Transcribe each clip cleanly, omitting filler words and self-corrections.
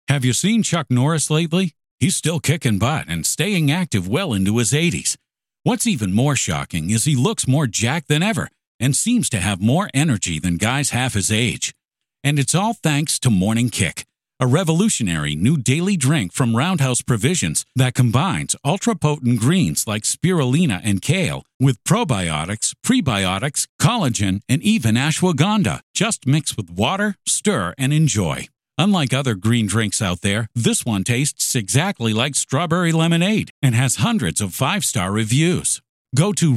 Have you seen Chuck Norris lately? He's still kicking butt and staying active well into his 80s. What's even more shocking is he looks more jacked than ever and seems to have more energy than guys half his age. And it's all thanks to Morning Kick, a revolutionary new daily drink from Roundhouse Provisions that combines ultra-potent greens like spirulina and kale with probiotics, prebiotics, collagen, and even ashwagandha. Just mix with water, stir, and enjoy. Unlike other green drinks out there, this one tastes exactly like strawberry lemonade and has hundreds of 5-star reviews. Go to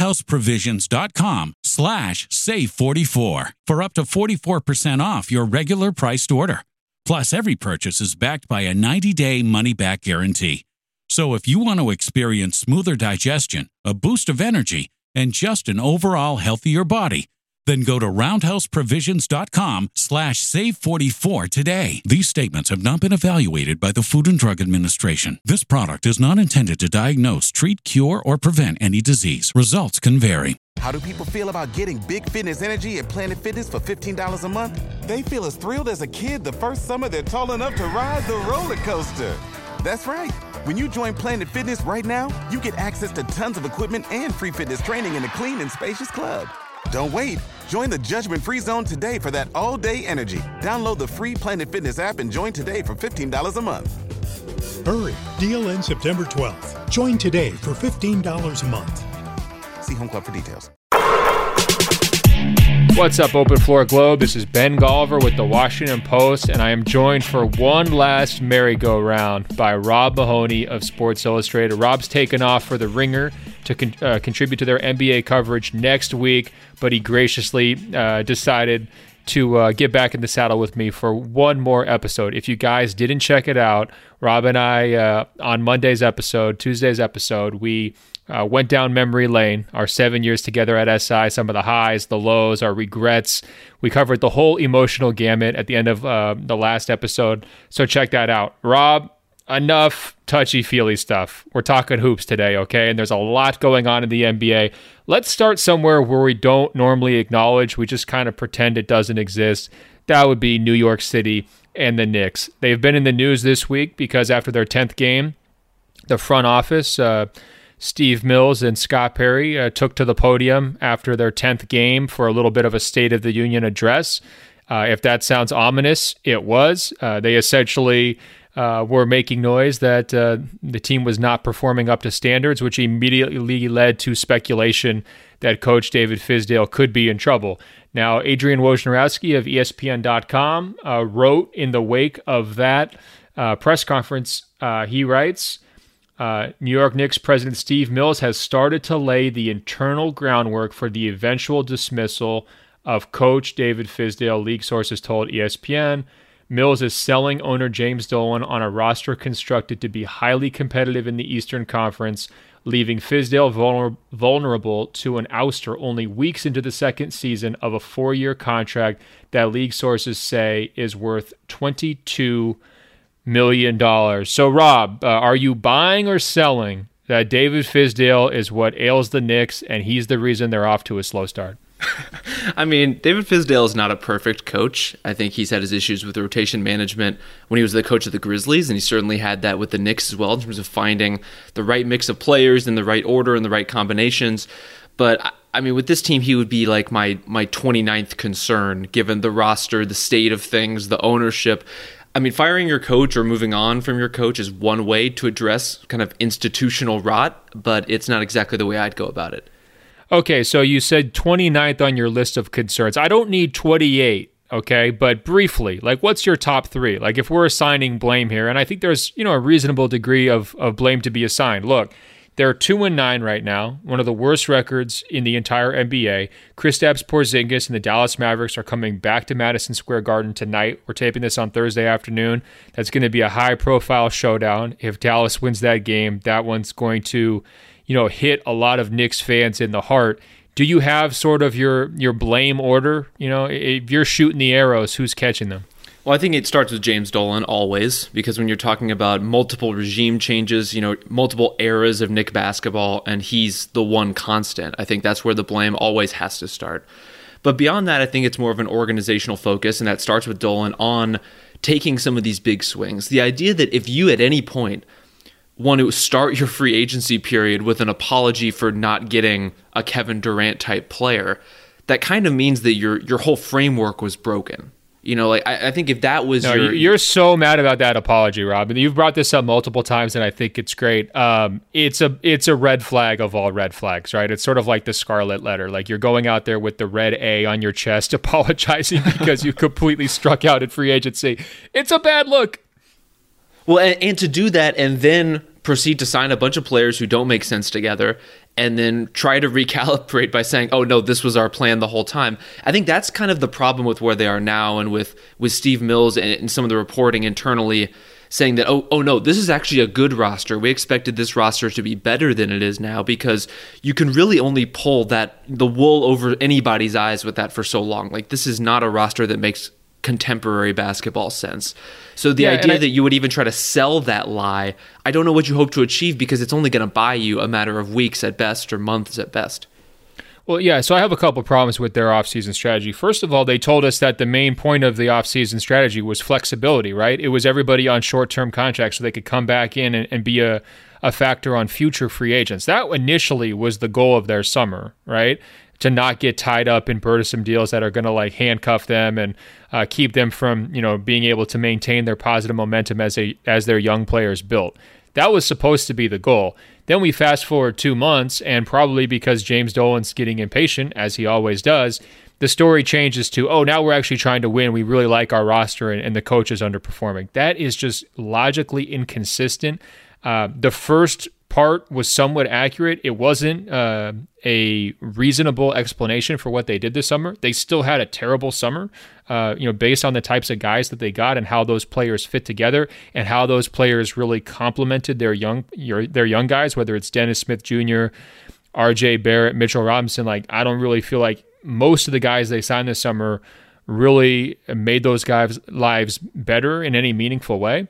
roundhouseprovisions.com/save44 for up to 44% off your regular priced order. Plus, every purchase is backed by a 90-day money-back guarantee. So if you want to experience smoother digestion, a boost of energy, and just an overall healthier body, then go to roundhouseprovisions.com/save44 today. These statements have not been evaluated by the Food and Drug Administration. This product is not intended to diagnose, treat, cure, or prevent any disease. Results can vary. How do people feel about getting big fitness energy at Planet Fitness for $15 a month? They feel as thrilled as a kid the first summer they're tall enough to ride the roller coaster. That's right. When you join Planet Fitness right now, you get access to tons of equipment and free fitness training in a clean and spacious club. Don't wait. Join the judgment-free zone today for that all-day energy. Download the free Planet Fitness app and join today for $15 a month. Hurry. Deal ends September 12th. Join today for $15 a month. See Home Club for details. What's up, Open Floor Globe? This is Ben Golliver with the Washington Post, and I am joined for one last merry-go-round by Rob Mahoney of Sports Illustrated. Rob's taken off for The Ringer to contribute to their NBA coverage next week, but he graciously decided to get back in the saddle with me for one more episode. If you guys didn't check it out, Rob and I, on Tuesday's episode, we went down memory lane, our 7 years together at SI, some of the highs, the lows, our regrets. We covered the whole emotional gamut at the end of the last episode, so check that out. Rob, enough touchy-feely stuff. We're talking hoops today, okay? And there's a lot going on in the NBA. Let's start somewhere where we don't normally acknowledge. We just kind of pretend it doesn't exist. That would be New York City and the Knicks. They've been in the news this week because after their 10th game, the front office, Steve Mills and Scott Perry, took to the podium after their 10th game for a little bit of a State of the Union address. If that sounds ominous, it was. They essentially were making noise that the team was not performing up to standards, which immediately led to speculation that Coach David Fizdale could be in trouble. Now, Adrian Wojnarowski of ESPN.com wrote in the wake of that press conference, he writes, New York Knicks president Steve Mills has started to lay the internal groundwork for the eventual dismissal of Coach David Fizdale, league sources told ESPN. Mills is selling owner James Dolan on a roster constructed to be highly competitive in the Eastern Conference, leaving Fizdale vulnerable to an ouster only weeks into the second season of a 4-year contract that league sources say is worth $22 million. So, Rob, are you buying or selling that David Fizdale is what ails the Knicks and he's the reason they're off to a slow start? I mean, David Fizdale is not a perfect coach. I think he's had his issues with rotation management when he was the coach of the Grizzlies, and he certainly had that with the Knicks as well in terms of finding the right mix of players in the right order and the right combinations. But, I mean, with this team, he would be like my 29th concern, given the roster, the state of things, the ownership. I mean, firing your coach or moving on from your coach is one way to address kind of institutional rot, but it's not exactly the way I'd go about it. Okay, so you said 29th on your list of concerns. I don't need 28, okay? But briefly, like, what's your top three? Like, if we're assigning blame here, and I think there's, a reasonable degree of blame to be assigned. Look, they're 2-9 right now, one of the worst records in the entire NBA. Kristaps Porzingis and the Dallas Mavericks are coming back to Madison Square Garden tonight. We're taping this on Thursday afternoon. That's going to be a high-profile showdown. If Dallas wins that game, that one's going to hit a lot of Knicks fans in the heart. Do you have sort of your blame order? If you're shooting the arrows, who's catching them? Well, I think it starts with James Dolan always, because when you're talking about multiple regime changes, multiple eras of Knick basketball, and he's the one constant, I think that's where the blame always has to start. But beyond that, I think it's more of an organizational focus, and that starts with Dolan on taking some of these big swings. The idea that if you at any point want to start your free agency period with an apology for not getting a Kevin Durant type player, that kind of means that your whole framework was broken. You know, like I think if that was you're so mad about that apology, Rob. And you've brought this up multiple times, and I think it's great. It's a red flag of all red flags, right? It's sort of like the Scarlet Letter. Like you're going out there with the red A on your chest, apologizing because you completely struck out at free agency. It's a bad look. Well, and to do that and then proceed to sign a bunch of players who don't make sense together, and then try to recalibrate by saying, oh, no, this was our plan the whole time. I think that's kind of the problem with where they are now, and with Steve Mills and some of the reporting internally saying that, oh, no, this is actually a good roster. We expected this roster to be better than it is now, because you can really only pull the wool over anybody's eyes with that for so long. Like, this is not a roster that makes contemporary basketball sense. So the idea that you would even try to sell that lie, I don't know what you hope to achieve, because it's only going to buy you a matter of weeks at best or months at best. Well, yeah, so I have a couple problems with their offseason strategy. First of all, they told us that the main point of the offseason strategy was flexibility, right? It was everybody on short-term contracts so they could come back in and be a factor on future free agents. That initially was the goal of their summer, right? To not get tied up in burdensome deals that are going to like handcuff them and keep them from, being able to maintain their positive momentum as their young players built. That was supposed to be the goal. Then we fast forward 2 months, and probably because James Dolan's getting impatient, as he always does, the story changes to, oh, now we're actually trying to win. We really like our roster, and the coach is underperforming. That is just logically inconsistent. The first part was somewhat accurate. It wasn't a reasonable explanation for what they did this summer. They still had a terrible summer, based on the types of guys that they got and how those players fit together and how those players really complemented their young guys, whether it's Dennis Smith Jr., RJ Barrett, Mitchell Robinson. Like, I don't really feel like most of the guys they signed this summer really made those guys' lives better in any meaningful way.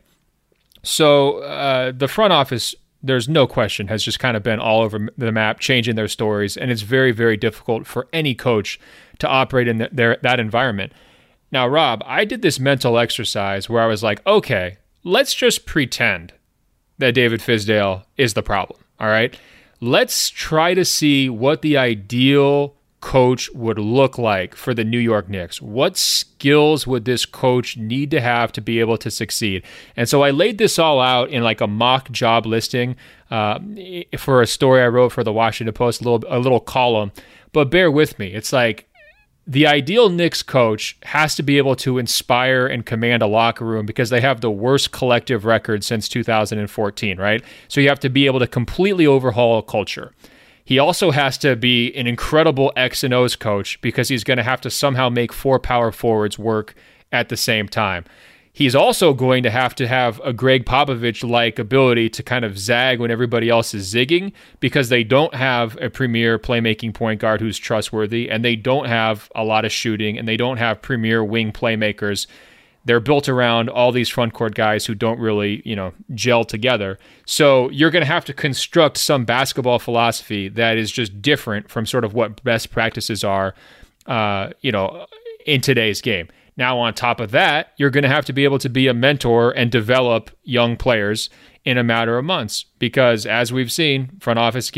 So the front office, there's no question, has just kind of been all over the map, changing their stories, and it's very, very difficult for any coach to operate in that environment. Now, Rob, I did this mental exercise where I was like, okay, let's just pretend that David Fizdale is the problem, all right? Let's try to see what the ideal coach would look like for the New York Knicks. What skills would this coach need to have to be able to succeed? And so I laid this all out in like a mock job listing for a story I wrote for the Washington Post, a little column. But bear with me. It's like the ideal Knicks coach has to be able to inspire and command a locker room, because they have the worst collective record since 2014, right? So you have to be able to completely overhaul a culture. He also has to be an incredible X and O's coach, because he's going to have to somehow make 4 power forwards work at the same time. He's also going to have a Greg Popovich-like ability to kind of zag when everybody else is zigging, because they don't have a premier playmaking point guard who's trustworthy, and they don't have a lot of shooting, and they don't have premier wing playmakers. They're built around all these front court guys who don't really, gel together. So you're going to have to construct some basketball philosophy that is just different from sort of what best practices are, in today's game. Now, on top of that, you're going to have to be able to be a mentor and develop young players in a matter of months, because as we've seen, front office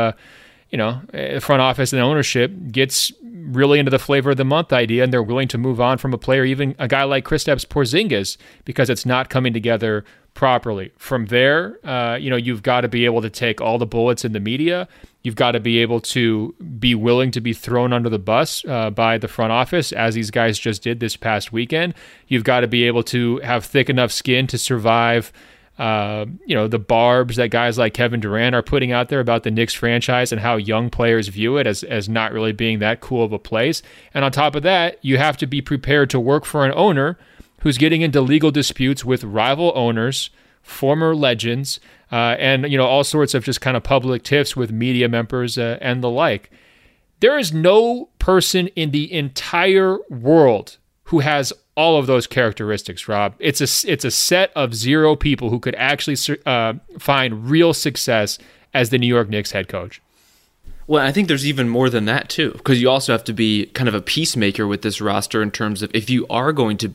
and ownership gets really into the flavor of the month idea, and they're willing to move on from a player, even a guy like Kristaps Porzingis, because it's not coming together properly. From there, you've got to be able to take all the bullets in the media. You've got to be able to be willing to be thrown under the bus by the front office, as these guys just did this past weekend. You've got to be able to have thick enough skin to survive the barbs that guys like Kevin Durant are putting out there about the Knicks franchise and how young players view it as not really being that cool of a place. And on top of that, you have to be prepared to work for an owner who's getting into legal disputes with rival owners, former legends, and all sorts of just kind of public tiffs with media members and the like. There is no person in the entire world who has all of those characteristics, Rob. It's a set of 0 people who could actually find real success as the New York Knicks head coach. Well, I think there's even more than that too, because you also have to be kind of a peacemaker with this roster in terms of, if you are going to be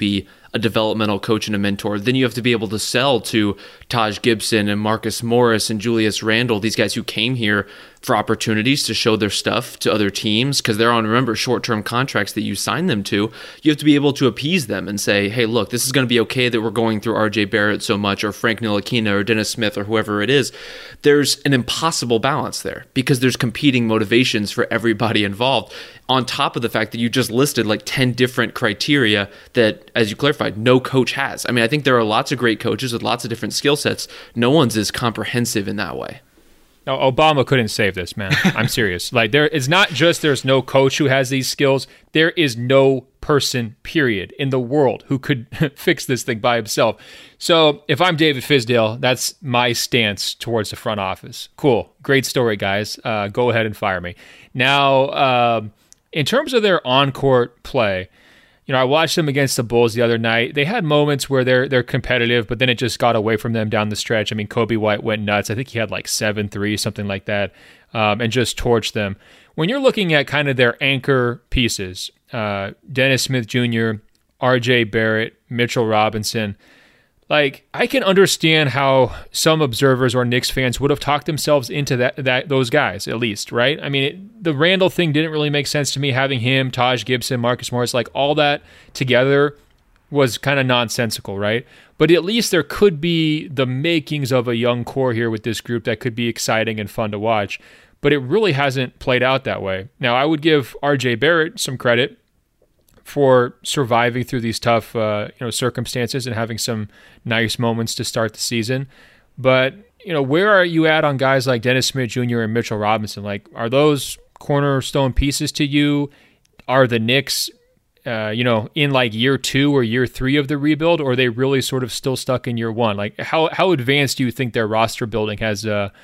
a developmental coach and a mentor. Then you have to be able to sell to Taj Gibson and Marcus Morris and Julius Randle, these guys who came here for opportunities to show their stuff to other teams because they're on, remember, short-term contracts that you sign them to. You have to be able to appease them and say, hey, look, this is going to be okay that we're going through RJ Barrett so much, or Frank Ntilikina or Dennis Smith or whoever it is. There's an impossible balance there because there's competing motivations for everybody involved, on top of the fact that you just listed like 10 different criteria that, as you clarified, no coach has. I mean, I think there are lots of great coaches with lots of different skill sets. No one's as comprehensive in that way. No, Obama couldn't save this, man. I'm serious. Like, it's not just there's no coach who has these skills. There is no person, period, in the world who could fix this thing by himself. So if I'm David Fizdale, that's my stance towards the front office. Cool. Great story, guys. Go ahead and fire me. Now, in terms of their on-court play, I watched them against the Bulls the other night. They had moments where they're competitive, but then it just got away from them down the stretch. I mean, Kobe White went nuts. I think he had like 7 threes, something like that, and just torched them. When you're looking at kind of their anchor pieces, Dennis Smith Jr., RJ Barrett, Mitchell Robinson, like, I can understand how some observers or Knicks fans would have talked themselves into those guys, at least, right? I mean, the Randall thing didn't really make sense to me, having him, Taj Gibson, Marcus Morris, like all that together was kind of nonsensical, right? But at least there could be the makings of a young core here with this group that could be exciting and fun to watch. But it really hasn't played out that way. Now, I would give RJ Barrett some credit for surviving through these tough circumstances and having some nice moments to start the season. But, where are you at on guys like Dennis Smith Jr. and Mitchell Robinson? Like, are those cornerstone pieces to you? Are the Knicks, in like year 2 or year 3 of the rebuild, or are they really sort of still stuck in year 1? Like, how advanced do you think their roster building has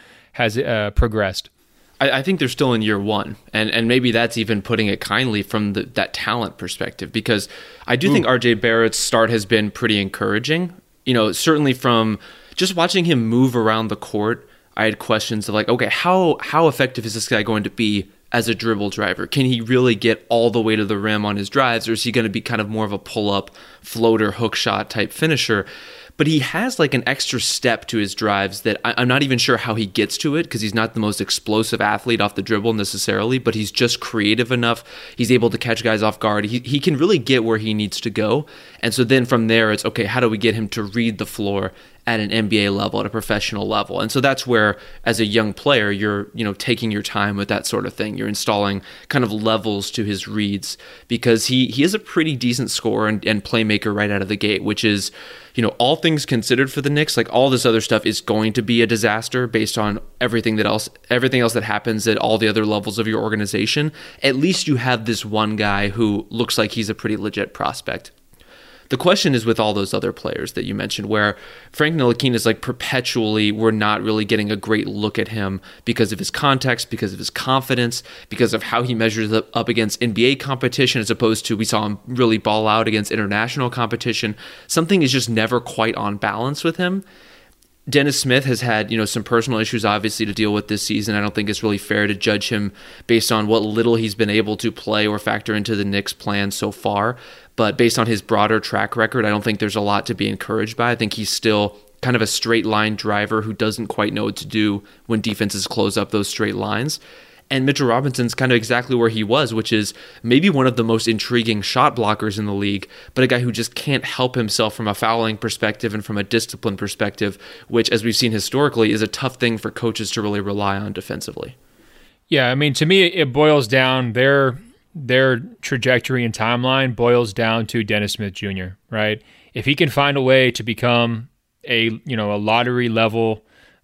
progressed? I think they're still in year 1, and maybe that's even putting it kindly from that talent perspective, because I do think RJ Barrett's start has been pretty encouraging. Certainly from just watching him move around the court, I had questions of like, okay, how effective is this guy going to be as a dribble driver? Can he really get all the way to the rim on his drives, or is he going to be kind of more of a pull-up, floater, hook shot type finisher? But he has like an extra step to his drives that I'm not even sure how he gets to it, because he's not the most explosive athlete off the dribble necessarily, but he's just creative enough. He's able to catch guys off guard. He can really get where he needs to go. And so then from there, it's, okay, how do we get him to read the floor at an NBA level, at a professional level? And so that's where, as a young player, you're taking your time with that sort of thing. You're installing kind of levels to his reads, because he is a pretty decent scorer and playmaker right out of the gate, which is, all things considered for the Knicks, like all this other stuff is going to be a disaster based on everything else that happens at all the other levels of your organization. At least you have this one guy who looks like he's a pretty legit prospect. The question is with all those other players that you mentioned, where Frank Ntilikina is like perpetually, we're not really getting a great look at him because of his context, because of his confidence, because of how he measures up against NBA competition, as opposed to we saw him really ball out against international competition. Something is just never quite on balance with him. Dennis Smith has had, some personal issues, obviously, to deal with this season. I don't think it's really fair to judge him based on what little he's been able to play or factor into the Knicks' plan so far. But based on his broader track record, I don't think there's a lot to be encouraged by. I think he's still kind of a straight line driver who doesn't quite know what to do when defenses close up those straight lines. And Mitchell Robinson's kind of exactly where he was, which is maybe one of the most intriguing shot blockers in the league, but a guy who just can't help himself from a fouling perspective and from a discipline perspective, which, as we've seen historically, is a tough thing for coaches to really rely on defensively. Yeah, I mean, to me, it boils down, their trajectory and timeline boils down to Dennis Smith Jr., right? If he can find a way to become a lottery level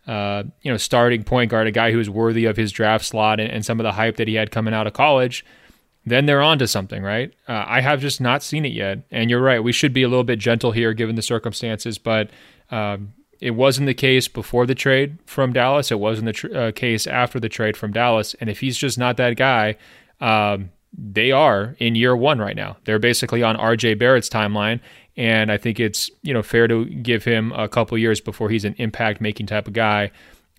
starting point guard, a guy who's worthy of his draft slot and some of the hype that he had coming out of college, then they're on to something, right? I have just not seen it yet. And you're right, we should be a little bit gentle here given the circumstances, but it wasn't the case before the trade from Dallas. It wasn't the case after the trade from Dallas. And if he's just not that guy, they are in year 1 right now. They're basically on RJ Barrett's timeline. And I think it's fair to give him a couple years before he's an impact-making type of guy,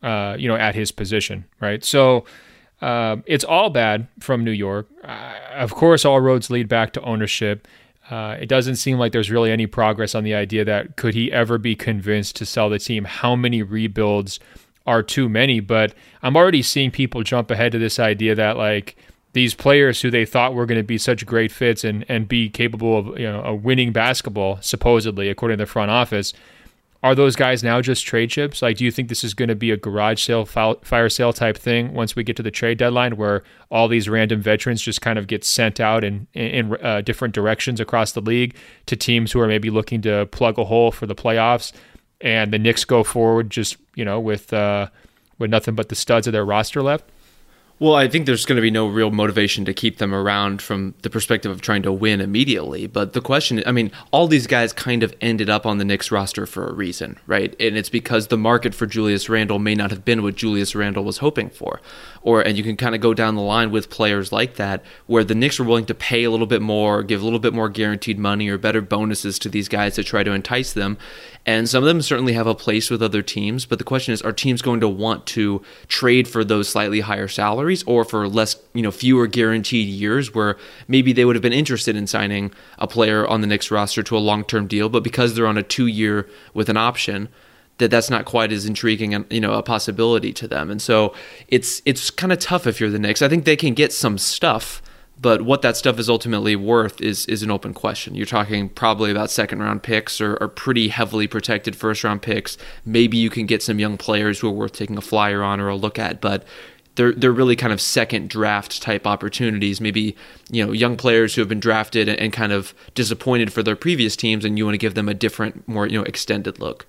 at his position, right? So it's all bad from New York. Of course, all roads lead back to ownership. It doesn't seem like there's really any progress on the idea that could he ever be convinced to sell the team? How many rebuilds are too many? But I'm already seeing people jump ahead to this idea that like these players who they thought were going to be such great fits and be capable of a winning basketball, supposedly according to the front office, are those guys now just trade chips? Like, do you think this is going to be a garage sale, fire sale type thing once we get to the trade deadline, where all these random veterans just kind of get sent out in different directions across the league to teams who are maybe looking to plug a hole for the playoffs, and the Knicks go forward just with nothing but the studs of their roster left? Well, I think there's going to be no real motivation to keep them around from the perspective of trying to win immediately. But the question, I mean, all these guys kind of ended up on the Knicks roster for a reason, right? And it's because the market for Julius Randle may not have been what Julius Randle was hoping for. And you can kind of go down the line with players like that, where the Knicks were willing to pay a little bit more, give a little bit more guaranteed money or better bonuses to these guys to try to entice them. And some of them certainly have a place with other teams. But the question is, are teams going to want to trade for those slightly higher salaries, or for less, fewer guaranteed years, where maybe they would have been interested in signing a player on the Knicks roster to a long-term deal, but because they're on a 2-year with an option, that's not quite as intriguing and a possibility to them. And so it's kind of tough if you're the Knicks. I think they can get some stuff, but what that stuff is ultimately worth is an open question. You're talking probably about second-round picks or pretty heavily protected first-round picks. Maybe you can get some young players who are worth taking a flyer on or a look at, but they're really kind of second draft type opportunities. Maybe young players who have been drafted and kind of disappointed for their previous teams, and you want to give them a different, more extended look.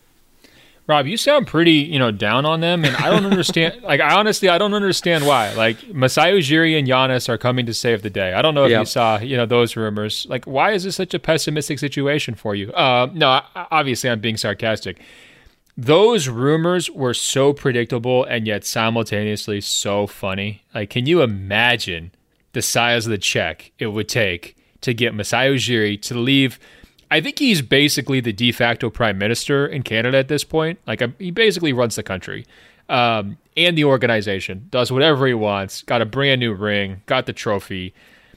Rob, you sound pretty, down on them, and I don't understand. I don't understand why. Like, Masai Ujiri and Giannis are coming to save the day. I don't know if you saw, those rumors. Like, why is this such a pessimistic situation for you? No, obviously I'm being sarcastic. Those rumors were so predictable and yet simultaneously so funny. Like, can you imagine the size of the check it would take to get Masai Ujiri to leave? I think he's basically the de facto prime minister in Canada at this point. Like, he basically runs the country and the organization, does whatever he wants, got a brand new ring, got the trophy.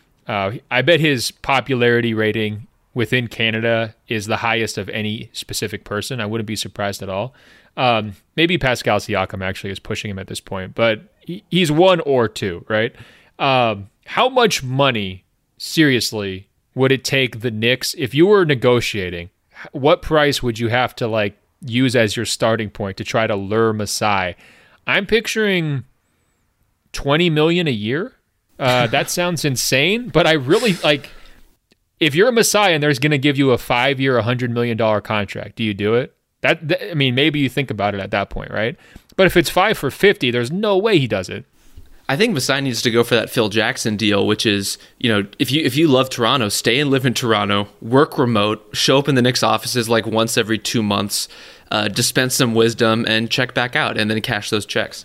I bet his popularity rating within Canada is the highest of any specific person. I wouldn't be surprised at all. Maybe Pascal Siakam actually is pushing him at this point, but he's one or two, right? How much money, seriously, would it take the Knicks, if you were negotiating, what price would you have to use as your starting point to try to lure Masai? I'm picturing $20 million a year. That sounds insane, but I really if you're a Masai and there's going to give you a 5-year, $100 million contract, do you do it? I mean, maybe you think about it at that point, right? But if it's 5 for $50, there's no way he does it. I think Masai needs to go for that Phil Jackson deal, which is, if you love Toronto, stay and live in Toronto, work remote, show up in the Knicks offices once every 2 months, dispense some wisdom, and check back out, and then cash those checks.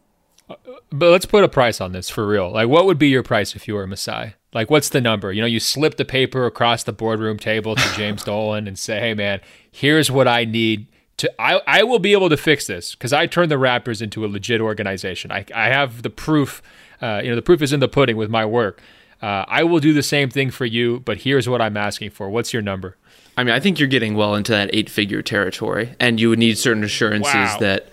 But let's put a price on this for real. What would be your price if you were a Masai? What's the number? You slip the paper across the boardroom table to James Dolan and say, hey, man, here's what I need. I will be able to fix this because I turned the Raptors into a legit organization. I have the proof. The proof is in the pudding with my work. I will do the same thing for you, but here's what I'm asking for. What's your number? I mean, I think you're getting well into that 8-figure territory, and you would need certain assurances that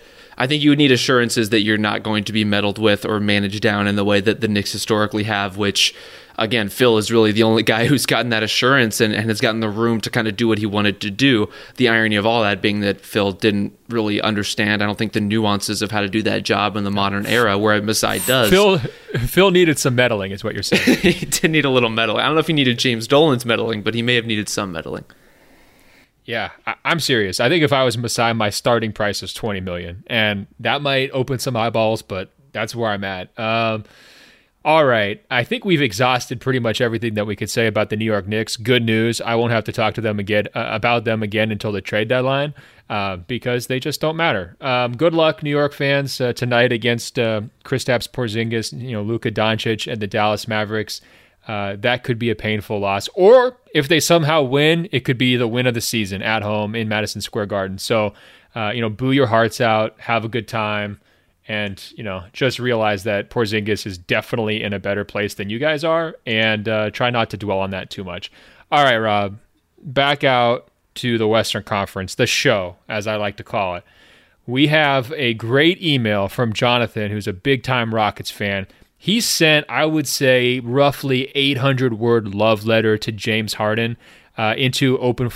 you're not going to be meddled with or managed down in the way that the Knicks historically have, which, again, Phil is really the only guy who's gotten that assurance and has gotten the room to kind of do what he wanted to do. The irony of all that being that Phil didn't really understand, I don't think, the nuances of how to do that job in the modern era, where Masai does. Phil needed some meddling, is what you're saying. He did need a little meddling. I don't know if he needed James Dolan's meddling, but he may have needed some meddling. Yeah, I'm serious. I think if I was Masai, my starting price is $20 million, and that might open some eyeballs, but that's where I'm at. All right. I think we've exhausted pretty much everything that we could say about the New York Knicks. Good news. I won't have to talk to them again about them again until the trade deadline because they just don't matter. Good luck, New York fans, tonight against Kristaps Porzingis, Luka Doncic, and the Dallas Mavericks. That could be a painful loss. Or if they somehow win, it could be the win of the season at home in Madison Square Garden. So, boo your hearts out, have a good time. And, just realize that Porzingis is definitely in a better place than you guys are, and try not to dwell on that too much. All right, Rob, back out to the Western Conference, the show, as I like to call it. We have a great email from Jonathan, who's a big-time Rockets fan. He sent, I would say, roughly 800-word love letter to James Harden into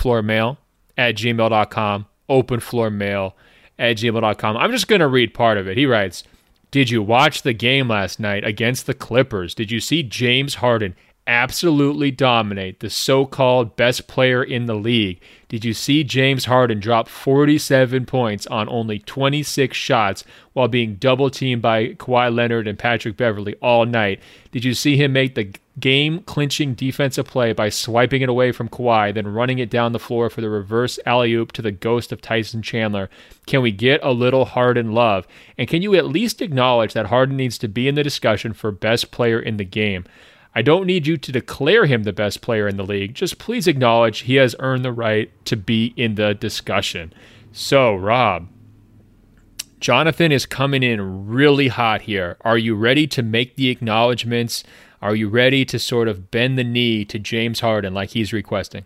openfloormail@gmail.com, openfloormail@gmail.com. I'm just going to read part of it. He writes, "Did you watch the game last night against the Clippers? Did you see James Harden absolutely dominate the so-called best player in the league? Did you see James Harden drop 47 points on only 26 shots while being double-teamed by Kawhi Leonard and Patrick Beverley all night? Did you see him make the game-clinching defensive play by swiping it away from Kawhi, then running it down the floor for the reverse alley-oop to the ghost of Tyson Chandler? Can we get a little Harden love? And can you at least acknowledge that Harden needs to be in the discussion for best player in the game? I don't need you to declare him the best player in the league. Just please acknowledge he has earned the right to be in the discussion." So, Rob, Jonathan is coming in really hot here. Are you ready to make the acknowledgments? Are you ready to sort of bend the knee to James Harden like he's requesting?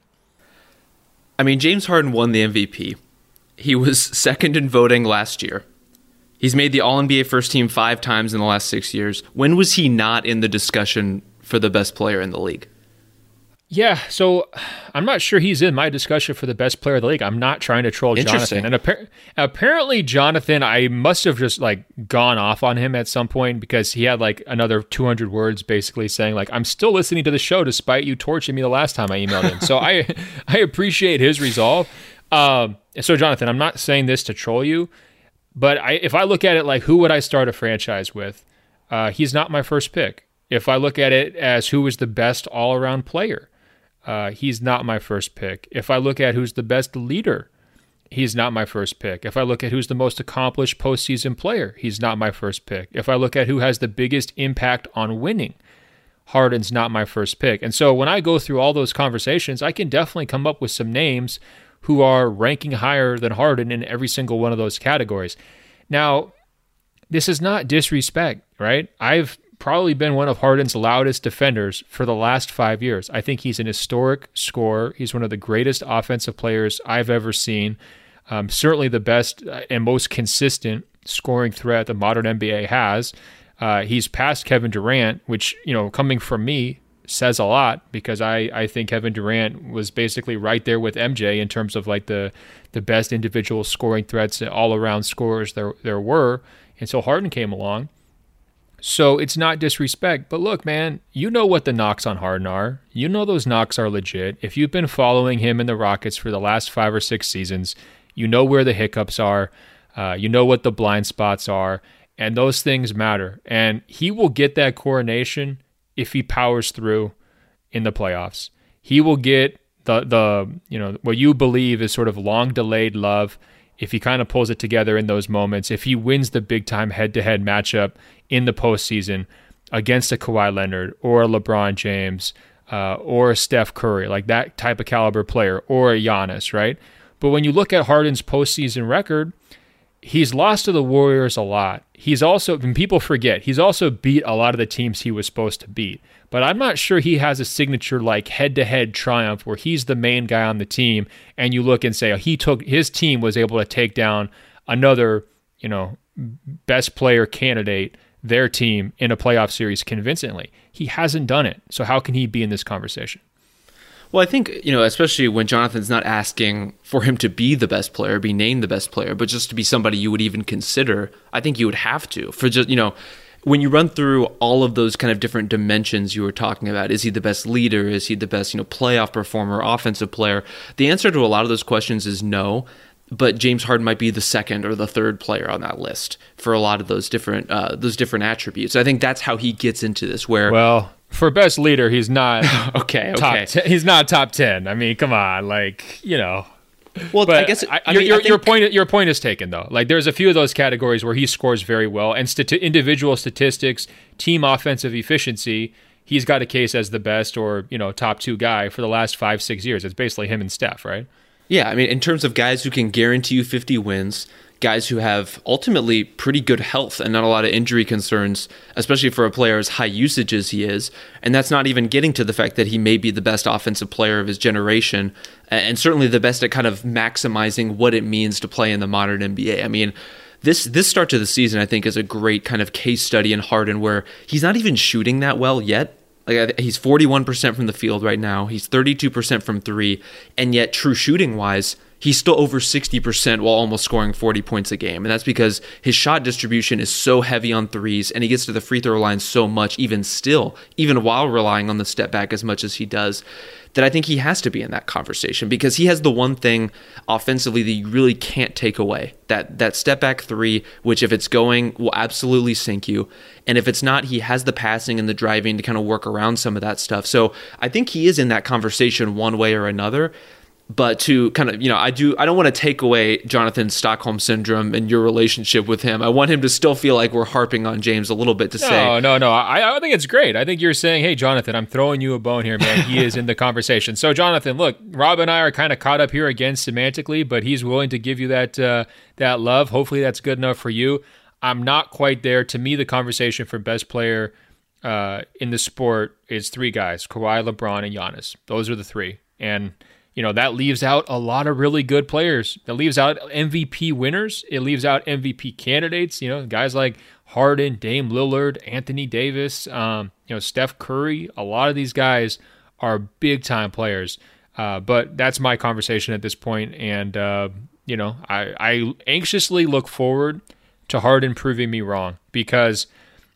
I mean, James Harden won the MVP. He was second in voting last year. He's made the All-NBA first team 5 times in the last 6 years. When was he not in the discussion for the best player in the league? Yeah, so I'm not sure he's in my discussion for the best player of the league. I'm not trying to troll Jonathan. And apparently Jonathan, I must have just like gone off on him at some point because he had like another 200 words basically saying like, I'm still listening to the show despite you torching me the last time I emailed him. So I appreciate his resolve. So Jonathan, I'm not saying this to troll you, but if I look at it like who would I start a franchise with, he's not my first pick. If I look at it as who is the best all-around player, he's not my first pick. If I look at who's the best leader, he's not my first pick. If I look at who's the most accomplished postseason player, he's not my first pick. If I look at who has the biggest impact on winning, Harden's not my first pick. And so when I go through all those conversations, I can definitely come up with some names who are ranking higher than Harden in every single one of those categories. Now, this is not disrespect, right? I've probably been one of Harden's loudest defenders for the last 5 years. I think he's an historic scorer. He's one of the greatest offensive players I've ever seen. Certainly the best and most consistent scoring threat the modern NBA has. He's passed Kevin Durant, which, coming from me, says a lot because I think Kevin Durant was basically right there with MJ in terms of like the best individual scoring threats, all around scorers there were. And so Harden came along. So it's not disrespect, but look, man, you know what the knocks on Harden are. You know those knocks are legit. If you've been following him in the Rockets for the last 5 or 6 seasons, you know where the hiccups are. You know what the blind spots are, and those things matter. And he will get that coronation if he powers through in the playoffs. He will get the what you believe is sort of long delayed love if he kind of pulls it together in those moments, if he wins the big-time head-to-head matchup in the postseason against a Kawhi Leonard or a LeBron James or a Steph Curry, like that type of caliber player, or a Giannis, right? But when you look at Harden's postseason record, he's lost to the Warriors a lot. He's also, and people forget, he's also beat a lot of the teams he was supposed to beat. But I'm not sure he has a signature like head-to-head triumph where he's the main guy on the team and you look and say his team was able to take down another, best player candidate, their team in a playoff series convincingly. He hasn't done it. So how can he be in this conversation? Well, I think, especially when Jonathan's not asking for him to be the best player, be named the best player, but just to be somebody you would even consider, I think you would have to. For just, when you run through all of those kind of different dimensions you were talking about, is he the best leader? Is he the best, playoff performer, offensive player? The answer to a lot of those questions is no, but James Harden might be the second or the third player on that list for a lot of those different attributes. I think that's how he gets into this, where... Well, for best leader, he's not okay. He's not top 10. I mean, come on, Well, but I guess your point is taken though. Like there's a few of those categories where he scores very well, and individual statistics, team offensive efficiency, he's got a case as the best or top 2 guy for the last 5-6 years. It's basically him and Steph, right? Yeah, I mean, in terms of guys who can guarantee you 50 wins, guys who have ultimately pretty good health and not a lot of injury concerns, especially for a player as high usage as he is. And that's not even getting to the fact that he may be the best offensive player of his generation, and certainly the best at kind of maximizing what it means to play in the modern NBA. I mean, this start to the season, I think, is a great kind of case study in Harden, where he's not even shooting that well yet. Like, he's 41% from the field right now. He's 32% from three, and yet true shooting wise, he's still over 60% while almost scoring 40 points a game. And that's because his shot distribution is so heavy on threes, and he gets to the free throw line so much, even while relying on the step back as much as he does, that I think he has to be in that conversation, because he has the one thing offensively that you really can't take away. That step back three, which if it's going, will absolutely sink you. And if it's not, he has the passing and the driving to kind of work around some of that stuff. So I think he is in that conversation one way or another. But to kind of, I don't want to take away Jonathan's Stockholm syndrome and your relationship with him. I want him to still feel like we're harping on James a little bit to say. No. I think it's great. I think you're saying, hey, Jonathan, I'm throwing you a bone here, man. He is in the conversation. So, Jonathan, look, Rob and I are kind of caught up here again semantically, but he's willing to give you that love. Hopefully that's good enough for you. I'm not quite there. To me, the conversation for best player in the sport is three guys, Kawhi, LeBron, and Giannis. Those are the three. And that leaves out a lot of really good players. That leaves out MVP winners. It leaves out MVP candidates. Guys like Harden, Dame Lillard, Anthony Davis, Steph Curry. A lot of these guys are big-time players. But that's my conversation at this point. And, I anxiously look forward to Harden proving me wrong, because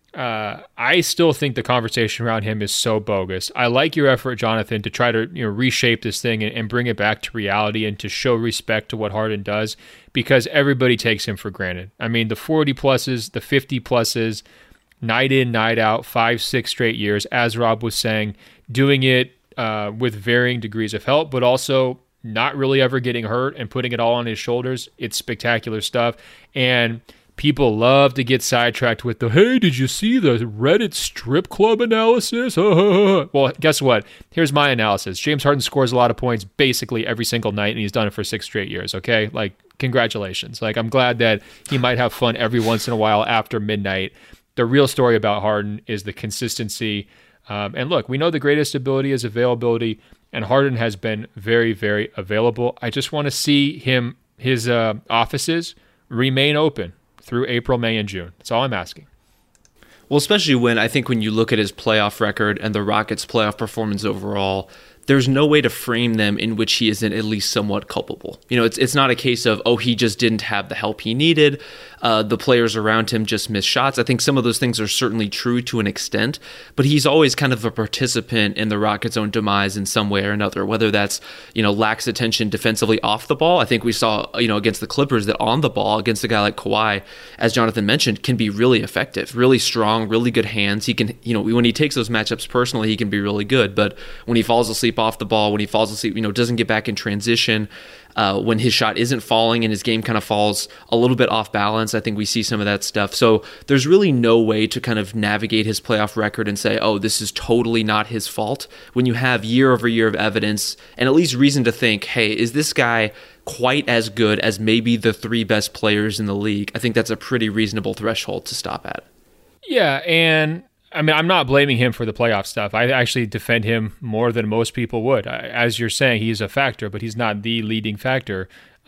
I still think the conversation around him is so bogus. I like your effort, Jonathan, to try to reshape this thing and bring it back to reality and to show respect to what Harden does, because everybody takes him for granted. I mean, the 40 pluses, the 50 pluses, night in, night out, 5-6 straight years, as Rob was saying, doing it with varying degrees of help, but also not really ever getting hurt and putting it all on his shoulders. It's spectacular stuff. And people love to get sidetracked with hey, did you see the Reddit strip club analysis? Well, guess what? Here's my analysis. James Harden scores a lot of points basically every single night, and he's done it for 6 straight years, okay? Like, congratulations. Like, I'm glad that he might have fun every once in a while after midnight. The real story about Harden is the consistency. And look, we know the greatest ability is availability, and Harden has been very, very available. I just want to see his offices remain open through April, May, and June. That's all I'm asking. Well, especially when you look at his playoff record and the Rockets' playoff performance overall, there's no way to frame them in which he isn't at least somewhat culpable. It's not a case of, he just didn't have the help he needed. The players around him just missed shots. I think some of those things are certainly true to an extent, but he's always kind of a participant in the Rockets' own demise in some way or another, whether that's, lax attention defensively off the ball. I think we saw, against the Clippers that on the ball, against a guy like Kawhi, as Jonathan mentioned, can be really effective, really strong, really good hands. He can, when he takes those matchups personally, he can be really good, but when he falls asleep off the ball, when he falls asleep, doesn't get back in transition, when his shot isn't falling and his game kind of falls a little bit off balance, I think we see some of that stuff. So there's really no way to kind of navigate his playoff record and say, this is totally not his fault, when you have year over year of evidence and at least reason to think, hey, is this guy quite as good as maybe the 3 best players in the league? I think that's a pretty reasonable threshold to stop at. Yeah, and I mean, I'm not blaming him for the playoff stuff. I actually defend him more than most people would. As you're saying, he's a factor, but he's not the leading factor.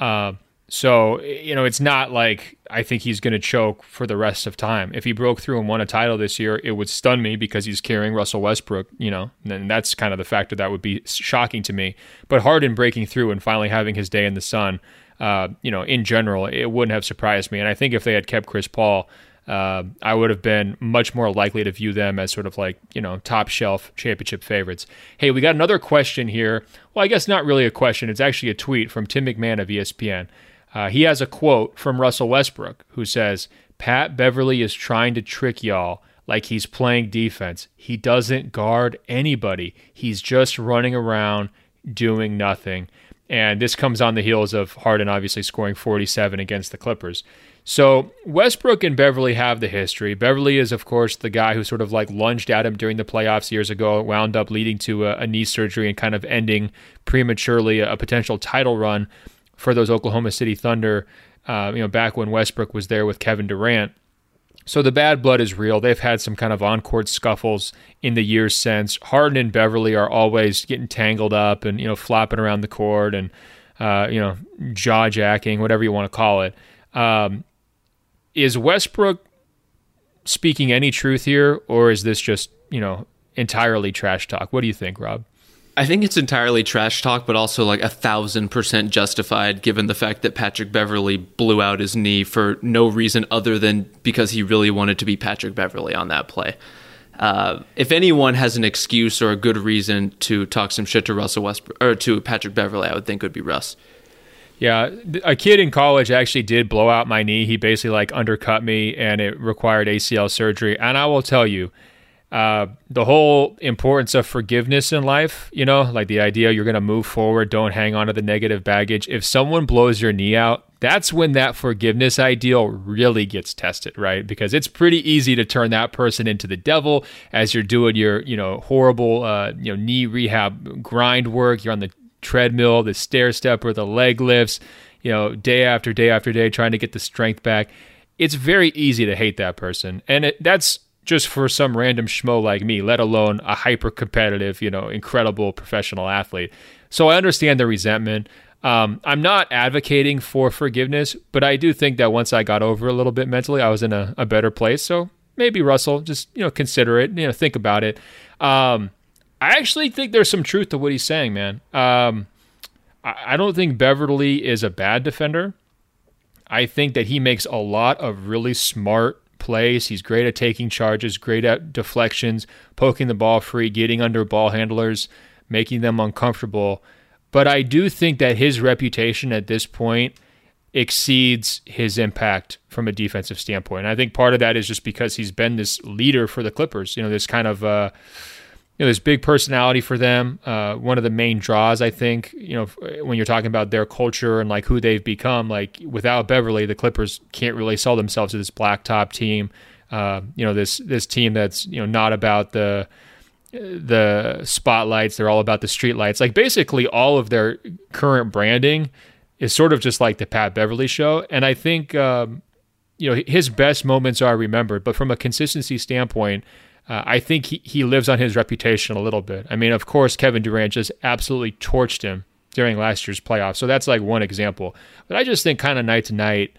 So, it's not like I think he's going to choke for the rest of time. If he broke through and won a title this year, it would stun me because he's carrying Russell Westbrook, and that's kind of the factor that would be shocking to me. But Harden breaking through and finally having his day in the sun, in general, it wouldn't have surprised me. And I think if they had kept Chris Paul, I would have been much more likely to view them as sort of like, top shelf championship favorites. Hey, we got another question here. Well, I guess not really a question. It's actually a tweet from Tim McMahon of ESPN. He has a quote from Russell Westbrook, who says, "Pat Beverly is trying to trick y'all like he's playing defense. He doesn't guard anybody. He's just running around doing nothing." And this comes on the heels of Harden obviously scoring 47 against the Clippers. So Westbrook and Beverley have the history. Beverley is, of course, the guy who sort of like lunged at him during the playoffs years ago, wound up leading to a knee surgery and kind of ending prematurely a potential title run for those Oklahoma City Thunder, back when Westbrook was there with Kevin Durant. So the bad blood is real. They've had some kind of on-court scuffles in the years since. Harden and Beverley are always getting tangled up and, flopping around the court and, jaw-jacking, whatever you want to call it. Is Westbrook speaking any truth here, or is this just, entirely trash talk? What do you think, Rob? I think it's entirely trash talk, but also like 1,000% justified given the fact that Patrick Beverley blew out his knee for no reason other than because he really wanted to be Patrick Beverley on that play. If anyone has an excuse or a good reason to talk some shit to Russell Westbrook or to Patrick Beverley, I would think it would be Russ. Yeah, a kid in college actually did blow out my knee. He basically like undercut me and it required ACL surgery. And I will tell you, the whole importance of forgiveness in life, like the idea you're going to move forward, don't hang on to the negative baggage. If someone blows your knee out, that's when that forgiveness ideal really gets tested, right? Because it's pretty easy to turn that person into the devil as you're doing your, horrible, knee rehab grind work. You're on the treadmill, the stair stepper, the leg lifts, day after day after day, trying to get the strength back. It's very easy to hate that person. And that's just for some random schmo like me, let alone a hyper-competitive, incredible professional athlete. So I understand the resentment. I'm not advocating for forgiveness, but I do think that once I got over a little bit mentally, I was in a better place. So maybe Russell, just, consider it, think about it. I actually think there's some truth to what he's saying, man. I don't think Beverley is a bad defender. I think that he makes a lot of really smart plays. He's great at taking charges, great at deflections, poking the ball free, getting under ball handlers, making them uncomfortable. But I do think that his reputation at this point exceeds his impact from a defensive standpoint. And I think part of that is just because he's been this leader for the Clippers, this kind of this big personality for them. One of the main draws, I think, when you're talking about their culture and like who they've become, like without Beverley, the Clippers can't really sell themselves to this blacktop team. This team that's, not about the spotlights. They're all about the street lights. Like basically all of their current branding is sort of just like the Pat Beverley show. And I think, his best moments are remembered, but from a consistency standpoint, I think he lives on his reputation a little bit. I mean, of course, Kevin Durant just absolutely torched him during last year's playoffs. So that's like one example. But I just think kind of night to night,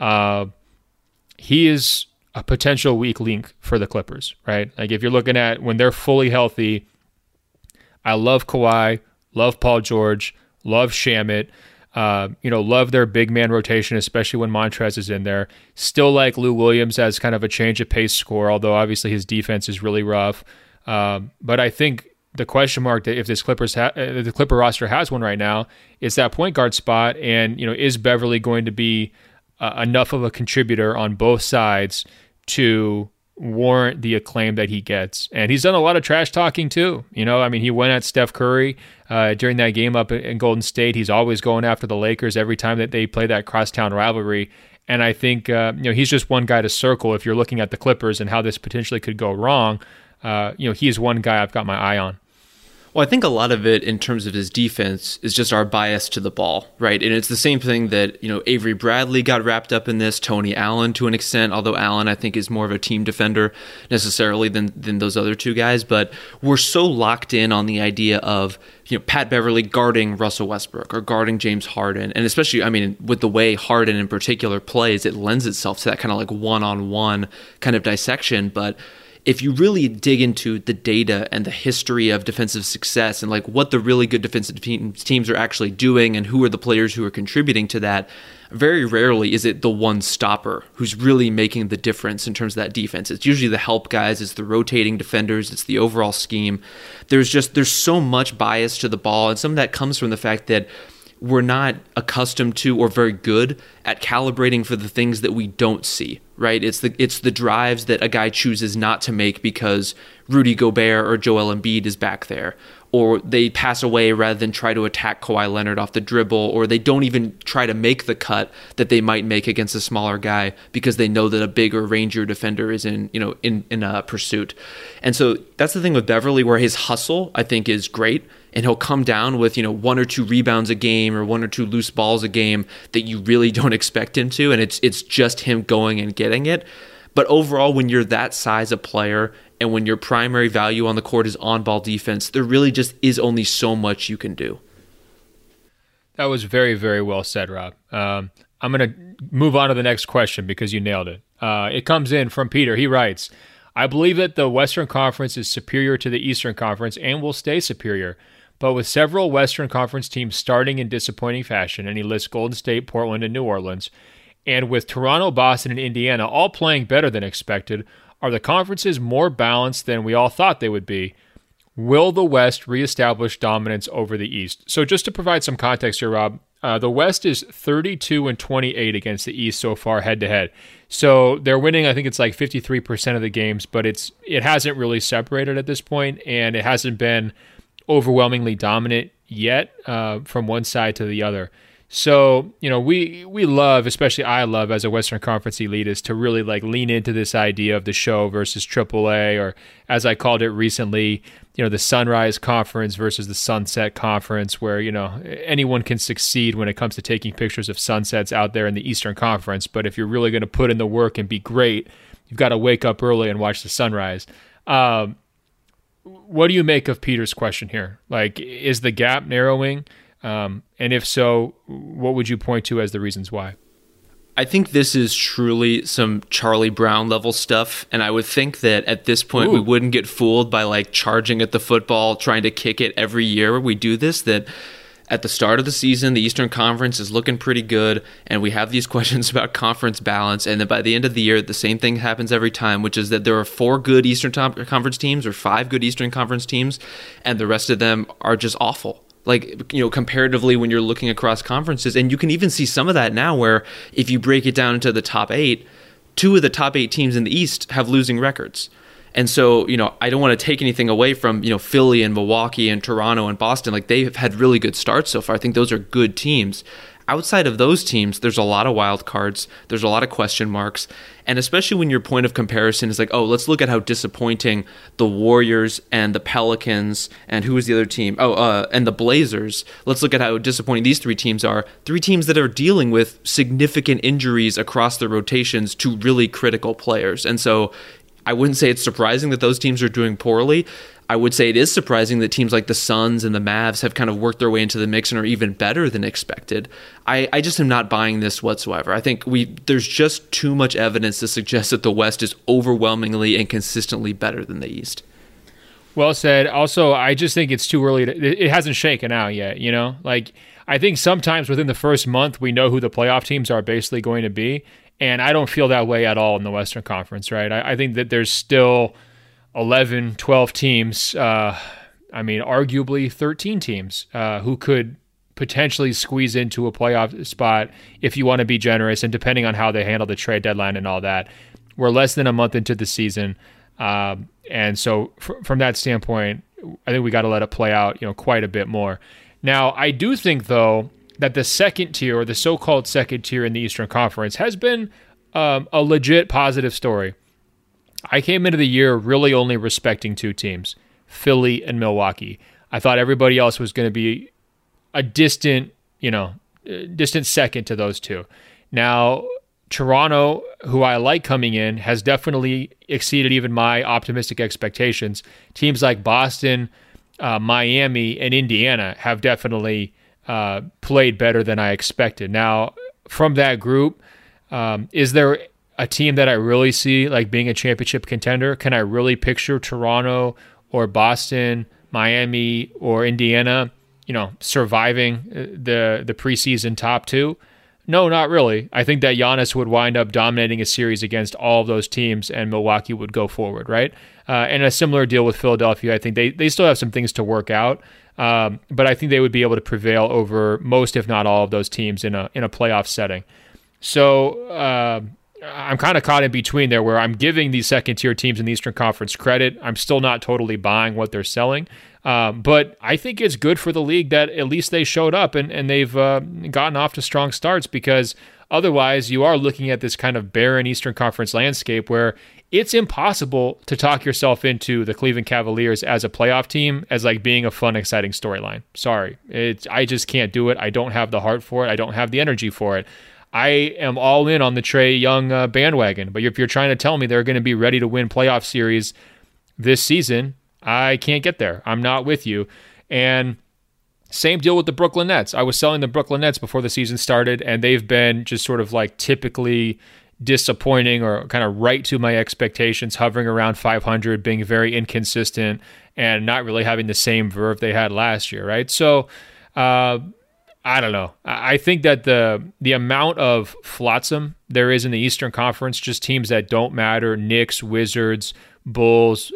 he is a potential weak link for the Clippers, right? Like if you're looking at when they're fully healthy, I love Kawhi, love Paul George, love Shamet. Love their big man rotation, especially when Montrez is in there. Still like Lou Williams as kind of a change of pace scorer, although obviously his defense is really rough. But I think the question mark that if this the Clipper roster has one right now is that point guard spot, and is Beverley going to be enough of a contributor on both sides to warrant the acclaim that he gets? And he's done a lot of trash talking too. He went at Steph Curry during that game up in Golden State. He's always going after the Lakers every time that they play that crosstown rivalry. And I think, he's just one guy to circle if you're looking at the Clippers and how this potentially could go wrong. He is one guy I've got my eye on. Well, I think a lot of it in terms of his defense is just our bias to the ball, right? And it's the same thing that, Avery Bradley got wrapped up in this, Tony Allen to an extent, although Allen I think is more of a team defender necessarily than those other two guys. But we're so locked in on the idea of, Pat Beverley guarding Russell Westbrook or guarding James Harden. And especially, with the way Harden in particular plays, it lends itself to that kind of like one-on-one kind of dissection. But if you really dig into the data and the history of defensive success and like what the really good defensive teams are actually doing and who are the players who are contributing to that, very rarely is it the one stopper who's really making the difference in terms of that defense. It's usually the help guys, it's the rotating defenders, it's the overall scheme. There's so much bias to the ball, and some of that comes from the fact that we're not accustomed to or very good at calibrating for the things that we don't see, right? It's the drives that a guy chooses not to make because Rudy Gobert or Joel Embiid is back there, or they pass away rather than try to attack Kawhi Leonard off the dribble, or they don't even try to make the cut that they might make against a smaller guy because they know that a bigger, rangier defender is in pursuit. And so that's the thing with Beverley, where his hustle, I think, is great. And he'll come down with, 1 or 2 rebounds a game or 1 or 2 loose balls a game that you really don't expect him to. And it's just him going and getting it. But overall, when you're that size of player and when your primary value on the court is on-ball defense, there really just is only so much you can do. That was very, very well said, Rob. I'm going to move on to the next question because you nailed it. It comes in from Peter. He writes, I believe that the Western Conference is superior to the Eastern Conference and will stay superior. But with several Western Conference teams starting in disappointing fashion, and he lists Golden State, Portland, and New Orleans, and with Toronto, Boston, and Indiana all playing better than expected, are the conferences more balanced than we all thought they would be? Will the West reestablish dominance over the East? So just to provide some context here, Rob, the West is 32-28 against the East so far head-to-head. So they're winning, I think it's like 53% of the games, but it hasn't really separated at this point, and it hasn't been overwhelmingly dominant yet from one side to the other. So, we love, especially I love as a Western Conference elitist, to really lean into this idea of the show versus AAA, or as I called it recently, the Sunrise Conference versus the Sunset Conference, where, anyone can succeed when it comes to taking pictures of sunsets out there in the Eastern Conference. But if you're really going to put in the work and be great, you've got to wake up early and watch the sunrise. What do you make of Peter's question here? Is the gap narrowing? And if so, what would you point to as the reasons why? I think this is truly some Charlie Brown level stuff. And I would think that at this point, we wouldn't get fooled by charging at the football, trying to kick it every year we do this, that at the start of the season, the Eastern Conference is looking pretty good, and we have these questions about conference balance, and then by the end of the year, the same thing happens every time, which is that there are 4 good Eastern Conference teams or 5 good Eastern Conference teams, and the rest of them are just awful. Comparatively when you're looking across conferences. And you can even see some of that now where if you break it down into the top 8, 2 of the top 8 teams in the East have losing records. And so, I don't want to take anything away from, Philly and Milwaukee and Toronto and Boston. They've had really good starts so far. I think those are good teams. Outside of those teams, there's a lot of wild cards. There's a lot of question marks. And especially when your point of comparison is let's look at how disappointing the Warriors and the Pelicans and who was the other team? And the Blazers. Let's look at how disappointing these 3 teams are. 3 teams that are dealing with significant injuries across their rotations to really critical players. And so I wouldn't say it's surprising that those teams are doing poorly. I would say it is surprising that teams like the Suns and the Mavs have kind of worked their way into the mix and are even better than expected. I just am not buying this whatsoever. I think there's just too much evidence to suggest that the West is overwhelmingly and consistently better than the East. Well said. Also, I just think it's too early. It hasn't shaken out yet, I think sometimes within the first month, we know who the playoff teams are basically going to be. And I don't feel that way at all in the Western Conference, right? I think that there's still 11, 12 teams, arguably 13 teams who could potentially squeeze into a playoff spot if you want to be generous, and depending on how they handle the trade deadline and all that. We're less than a month into the season. And so from that standpoint, I think we got to let it play out, quite a bit more. Now, I do think, though, that the second tier, or the so-called second tier in the Eastern Conference, has been a legit positive story. I came into the year really only respecting 2 teams, Philly and Milwaukee. I thought everybody else was going to be a distant second to those 2. Now, Toronto, who I like coming in, has definitely exceeded even my optimistic expectations. Teams like Boston, Miami, and Indiana have definitely played better than I expected. Now, from that group, is there a team that I really see being a championship contender? Can I really picture Toronto or Boston, Miami, or Indiana, surviving the preseason top 2? No, not really. I think that Giannis would wind up dominating a series against all of those teams, and Milwaukee would go forward, right? And a similar deal with Philadelphia. I think they still have some things to work out, but I think they would be able to prevail over most, if not all, of those teams in a playoff setting. So I'm kind of caught in between there where I'm giving these second-tier teams in the Eastern Conference credit. I'm still not totally buying what they're selling. But I think it's good for the league that at least they showed up and they've gotten off to strong starts, because otherwise you are looking at this kind of barren Eastern Conference landscape where it's impossible to talk yourself into the Cleveland Cavaliers as a playoff team as like being a fun, exciting storyline. Sorry. I just can't do it. I don't have the heart for it. I don't have the energy for it. I am all in on the Trae Young bandwagon, but if you're trying to tell me they're going to be ready to win playoff series this season, I can't get there. I'm not with you. And same deal with the Brooklyn Nets. I was selling the Brooklyn Nets before the season started, and they've been just sort of like typically disappointing or kind of right to my expectations, hovering around 500, being very inconsistent and not really having the same verve they had last year, right? So I don't know. I think that the amount of flotsam there is in the Eastern Conference, just teams that don't matter, Knicks, Wizards, Bulls,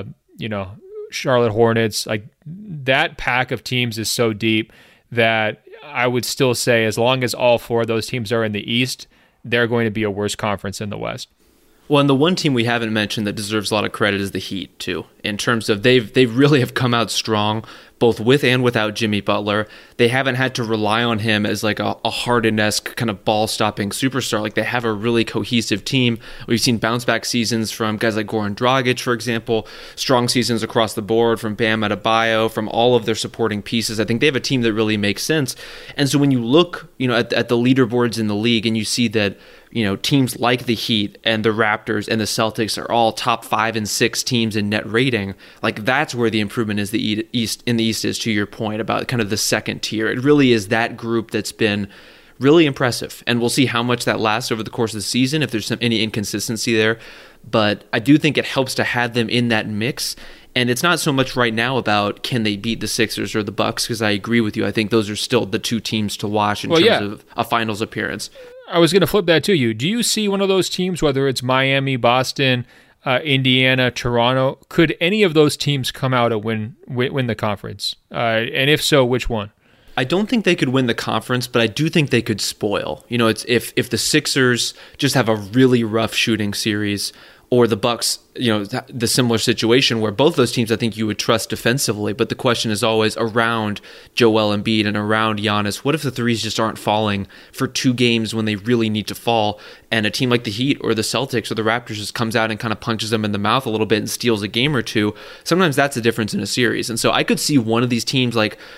Charlotte Hornets, like that pack of teams is so deep that I would still say as long as all four of those teams are in the East, they're going to be a worse conference in the West. Well, and the one team we haven't mentioned that deserves a lot of credit is the Heat, too, in terms of they really have come out strong, both with and without Jimmy Butler. They haven't had to rely on him as like a Harden-esque kind of ball-stopping superstar. Like, they have a really cohesive team. We've seen bounce-back seasons from guys like Goran Dragic, for example, strong seasons across the board from Bam Adebayo, from all of their supporting pieces. I think they have a team that really makes sense. And so when you look, at the leaderboards in the league and you see that, teams like the Heat and the Raptors and the Celtics are all top 5 and 6 teams in net rating, like that's where the improvement is in the East is, to your point about kind of the second tier. It really is that group that's been really impressive. And we'll see how much that lasts over the course of the season, if there's any inconsistency there. But I do think it helps to have them in that mix. And it's not so much right now about can they beat the Sixers or the Bucks, because I agree with you. I think those are still the two teams to watch in terms of a finals appearance. I was going to flip that to you. Do you see one of those teams, whether it's Miami, Boston, Indiana, Toronto, could any of those teams come out and win the conference? And if so, which one? I don't think they could win the conference, but I do think they could spoil. It's if the Sixers just have a really rough shooting series, or the Bucks, the similar situation where both those teams I think you would trust defensively, but the question is always around Joel Embiid and around Giannis. What if the threes just aren't falling for 2 games when they really need to fall, and a team like the Heat or the Celtics or the Raptors just comes out and kind of punches them in the mouth a little bit and steals a game or two? Sometimes that's the difference in a series. And so I could see one of these teams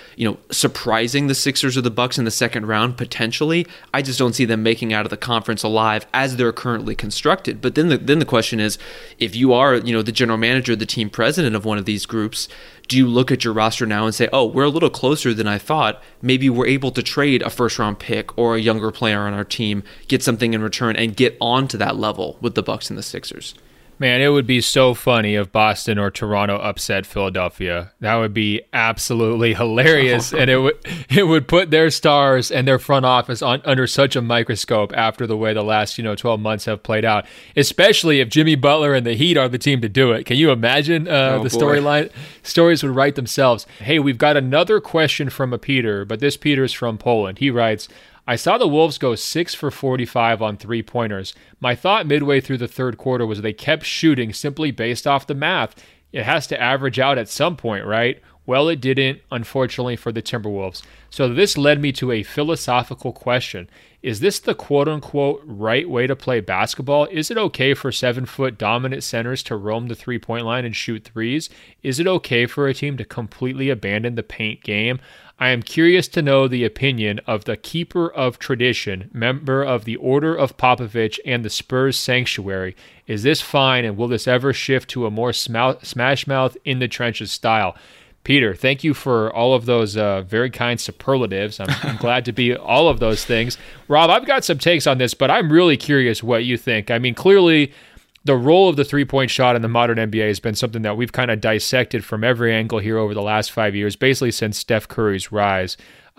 surprising the Sixers or the Bucks in the second round potentially. I just don't see them making out of the conference alive as they're currently constructed. But then the question is, if you are, the general manager, the team president of one of these groups, do you look at your roster now and say, oh, we're a little closer than I thought. Maybe we're able to trade a first-round pick or a younger player on our team, get something in return, and get on to that level with the Bucks and the Sixers. Man, it would be so funny if Boston or Toronto upset Philadelphia. That would be absolutely hilarious, and it would put their stars and their front office under such a microscope after the way the last 12 months have played out. Especially if Jimmy Butler and the Heat are the team to do it. Can you imagine the storyline? Stories would write themselves. Hey, we've got another question from a Peter, but this Peter's from Poland. He writes, I saw the Wolves go 6 for 45 on 3-pointers. My thought midway through the third quarter was they kept shooting simply based off the math. It has to average out at some point, right? Well, it didn't, unfortunately, for the Timberwolves. So this led me to a philosophical question. Is this the quote-unquote right way to play basketball? Is it okay for 7-foot dominant centers to roam the three-point line and shoot threes? Is it okay for a team to completely abandon the paint game? I am curious to know the opinion of the keeper of tradition, member of the Order of Popovich and the Spurs Sanctuary. Is this fine, and will this ever shift to a more smash-mouth, in-the-trenches style? Peter, thank you for all of those very kind superlatives. I'm glad to be all of those things. Rob, I've got some takes on this, but I'm really curious what you think. I mean, clearly, the role of the three-point shot in the modern NBA has been something that we've kind of dissected from every angle here over the last 5 years, basically since Steph Curry's rise.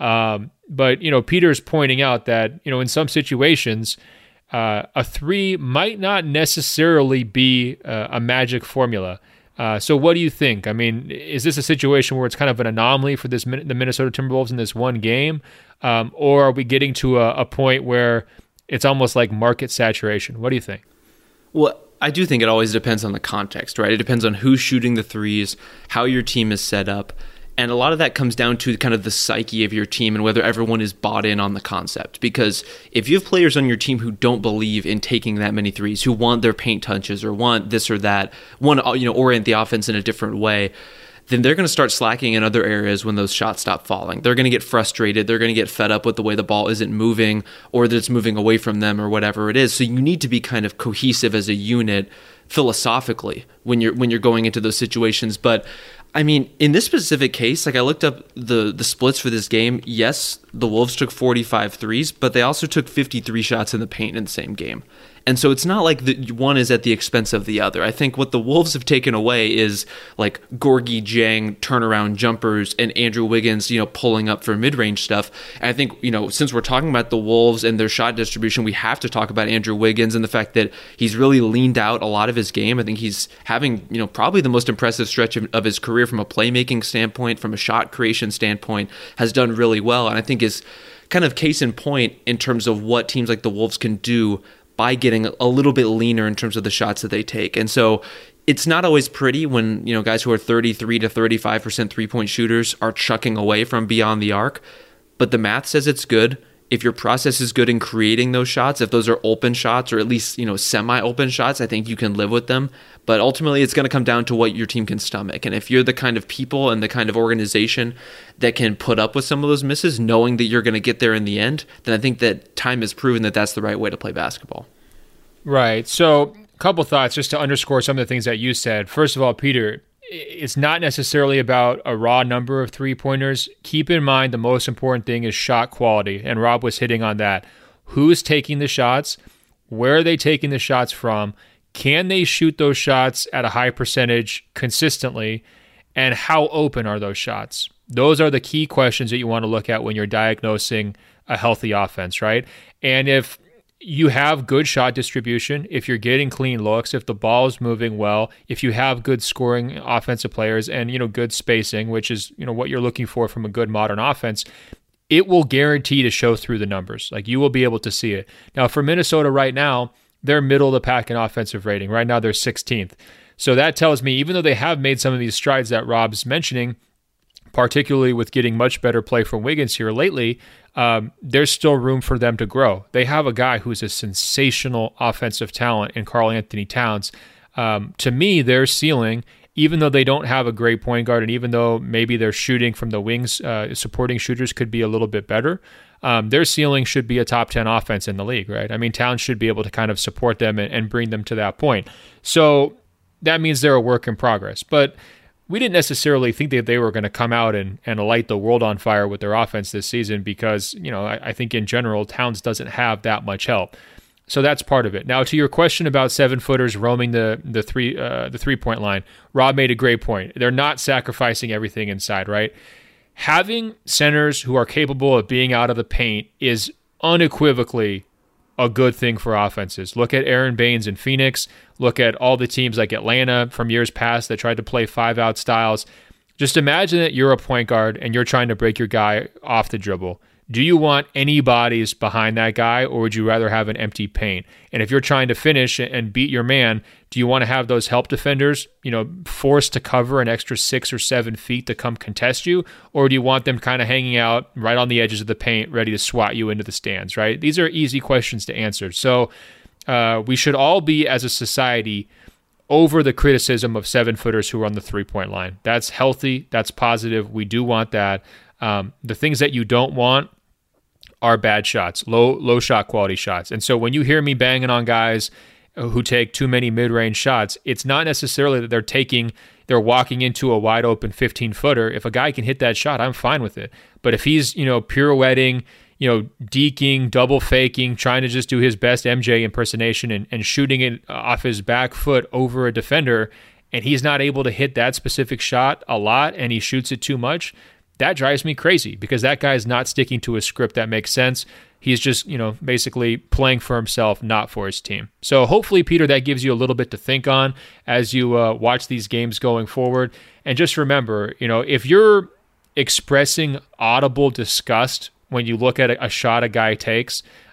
But Peter's pointing out that, in some situations, a three might not necessarily be a magic formula. So what do you think? I mean, is this a situation where it's kind of an anomaly for the Minnesota Timberwolves in this one game? Or are we getting to a point where it's almost like market saturation. What do you think? Well, I do think it always depends on the context, right? It depends on who's shooting the threes, how your team is set up. And a lot of that comes down to kind of the psyche of your team and whether everyone is bought in on the concept. Because if you have players on your team who don't believe in taking that many threes, who want their paint touches or want this or that, want to orient the offense in a different way, then they're going to start slacking in other areas when those shots stop falling. They're going to get frustrated. They're going to get fed up with the way the ball isn't moving or that it's moving away from them or whatever it is. So you need to be kind of cohesive as a unit philosophically when you're going into those situations. But I mean, in this specific case, like I looked up the splits for this game. Yes, the Wolves took 45 threes, but they also took 53 shots in the paint in the same game. And so it's not like one is at the expense of the other. I think what the Wolves have taken away is like Gorgui Dieng turnaround jumpers and Andrew Wiggins, pulling up for mid-range stuff. And I think, since we're talking about the Wolves and their shot distribution, we have to talk about Andrew Wiggins and the fact that he's really leaned out a lot of his game. I think he's having, probably the most impressive stretch of his career from a playmaking standpoint, from a shot creation standpoint, has done really well. And I think is kind of case in point in terms of what teams like the Wolves can do by getting a little bit leaner in terms of the shots that they take. And so it's not always pretty when, guys who are 33 to 35% three-point shooters are chucking away from beyond the arc, but the math says it's good. If your process is good in creating those shots, if those are open shots or at least, semi-open shots, I think you can live with them. But ultimately, it's going to come down to what your team can stomach. And if you're the kind of people and the kind of organization that can put up with some of those misses, knowing that you're going to get there in the end, then I think that time has proven that that's the right way to play basketball. Right. So a couple thoughts just to underscore some of the things that you said. First of all, Peter, it's not necessarily about a raw number of three-pointers. Keep in mind the most important thing is shot quality, and Rob was hitting on that. Who's taking the shots? Where are they taking the shots from? Can they shoot those shots at a high percentage consistently? And how open are those shots? Those are the key questions that you want to look at when you're diagnosing a healthy offense, right? And if you have good shot distribution, if you're getting clean looks, if the ball is moving well, if you have good scoring offensive players and, good spacing, which is, what you're looking for from a good modern offense, it will guarantee to show through the numbers. Like you will be able to see it. Now for Minnesota right now, they're middle of the pack in offensive rating. Right now they're 16th. So that tells me, even though they have made some of these strides that Rob's mentioning, particularly with getting much better play from Wiggins here lately, there's still room for them to grow. They have a guy who's a sensational offensive talent in Karl Anthony Towns. To me, their ceiling, even though they don't have a great point guard and even though maybe their shooting from the wings, supporting shooters could be a little bit better, their ceiling should be a top 10 offense in the league, right? I mean, Towns should be able to kind of support them and bring them to that point. So that means they're a work in progress. But we didn't necessarily think that they were going to come out and light the world on fire with their offense this season because, I think in general, Towns doesn't have that much help. So that's part of it. Now, to your question about 7-footers roaming the 3-point line, Rob made a great point. They're not sacrificing everything inside, right? Having centers who are capable of being out of the paint is unequivocally a good thing for offenses. Look at Aaron Baines in Phoenix. Look at all the teams like Atlanta from years past that tried to play 5-out styles. Just imagine that you're a point guard and you're trying to break your guy off the dribble. Do you want any bodies behind that guy, or would you rather have an empty paint? And if you're trying to finish and beat your man, do you want to have those help defenders, forced to cover an extra 6 or 7 feet to come contest you? Or do you want them kind of hanging out right on the edges of the paint, ready to swat you into the stands, right? These are easy questions to answer. So we should all be, as a society, over the criticism of 7-footers who are on the 3-point line. That's healthy. That's positive. We do want that. The things that you don't want are bad shots, low shot quality shots. And so when you hear me banging on guys who take too many mid-range shots, it's not necessarily that they're walking into a wide open 15-footer. If a guy can hit that shot, I'm fine with it. But if he's, pirouetting, deking, double faking, trying to just do his best MJ impersonation and shooting it off his back foot over a defender, and he's not able to hit that specific shot a lot and he shoots it too much, that drives me crazy because that guy is not sticking to a script that makes sense. He's just, basically playing for himself, not for his team. So hopefully, Peter, that gives you a little bit to think on as you watch these games going forward. And just remember, if you're expressing audible disgust when you look at a shot a guy takes,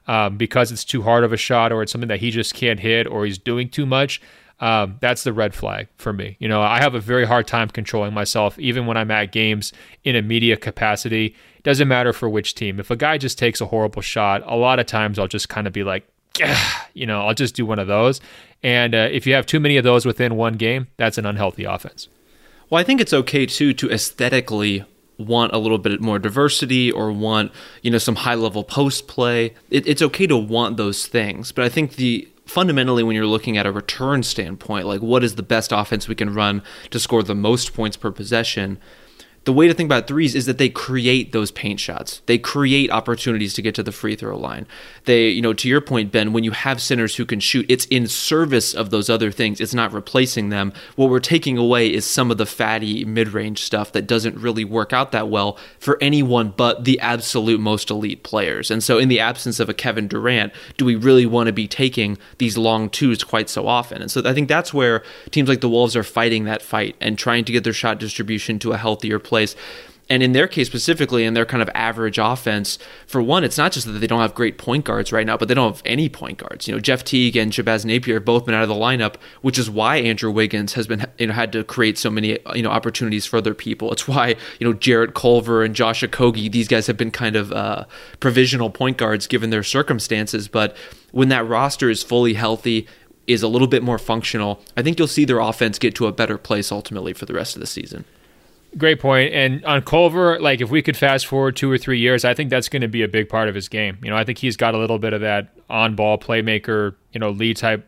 because it's too hard of a shot or it's something that he just can't hit or he's doing too much, that's the red flag for me. I have a very hard time controlling myself, even when I'm at games in a media capacity. It doesn't matter for which team. If a guy just takes a horrible shot, a lot of times I'll just kind of be like, I'll just do one of those. And if you have too many of those within one game, that's an unhealthy offense. Well, I think it's okay, too, to aesthetically want a little bit more diversity or want, some high-level post play. It's okay to want those things. But I think fundamentally, when you're looking at a return standpoint, like what is the best offense we can run to score the most points per possession, the way to think about threes is that they create those paint shots. They create opportunities to get to the free throw line. They, to your point, Ben, when you have centers who can shoot, it's in service of those other things. It's not replacing them. What we're taking away is some of the fatty mid-range stuff that doesn't really work out that well for anyone but the absolute most elite players. And so in the absence of a Kevin Durant, do we really want to be taking these long twos quite so often? And so I think that's where teams like the Wolves are fighting that fight and trying to get their shot distribution to a healthier place. And in their case specifically, in their kind of average offense, for one, it's not just that they don't have great point guards right now, but they don't have any point guards. Jeff Teague and Shabazz Napier have both been out of the lineup, which is why Andrew Wiggins has been, had to create so many, opportunities for other people. It's why, Jarrett Culver and Josh Okogie, these guys have been kind of provisional point guards given their circumstances. But when that roster is fully healthy, is a little bit more functional, I think you'll see their offense get to a better place ultimately for the rest of the season. Great point. And on Culver, like if we could fast forward 2 or 3 years, I think that's going to be a big part of his game. I think he's got a little bit of that on-ball playmaker, lead type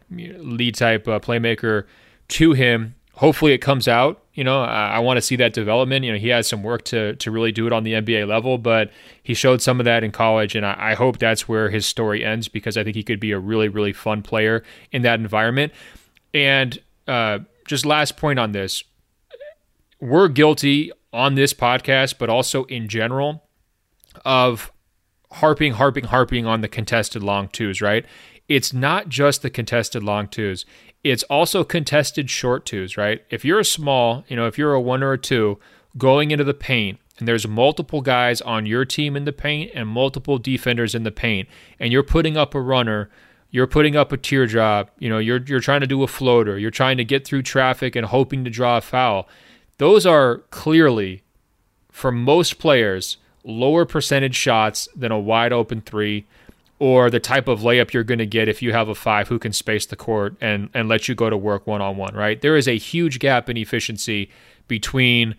playmaker to him. Hopefully it comes out. I want to see that development. He has some work to really do it on the NBA level, but he showed some of that in college, and I hope that's where his story ends because I think he could be a really, really fun player in that environment. And just last point on this. We're guilty on this podcast, but also in general, of harping on the contested long twos, right? It's not just the contested long twos. It's also contested short twos, right? If you're a small, if you're a 1 or a 2 going into the paint, and there's multiple guys on your team in the paint and multiple defenders in the paint, and you're putting up a runner, you're putting up a teardrop, you're trying to do a floater, you're trying to get through traffic and hoping to draw a foul. Those are clearly, for most players, lower percentage shots than a wide open 3 or the type of layup you're going to get if you have a 5 who can space the court and let you go to work one-on-one, right? There is a huge gap in efficiency between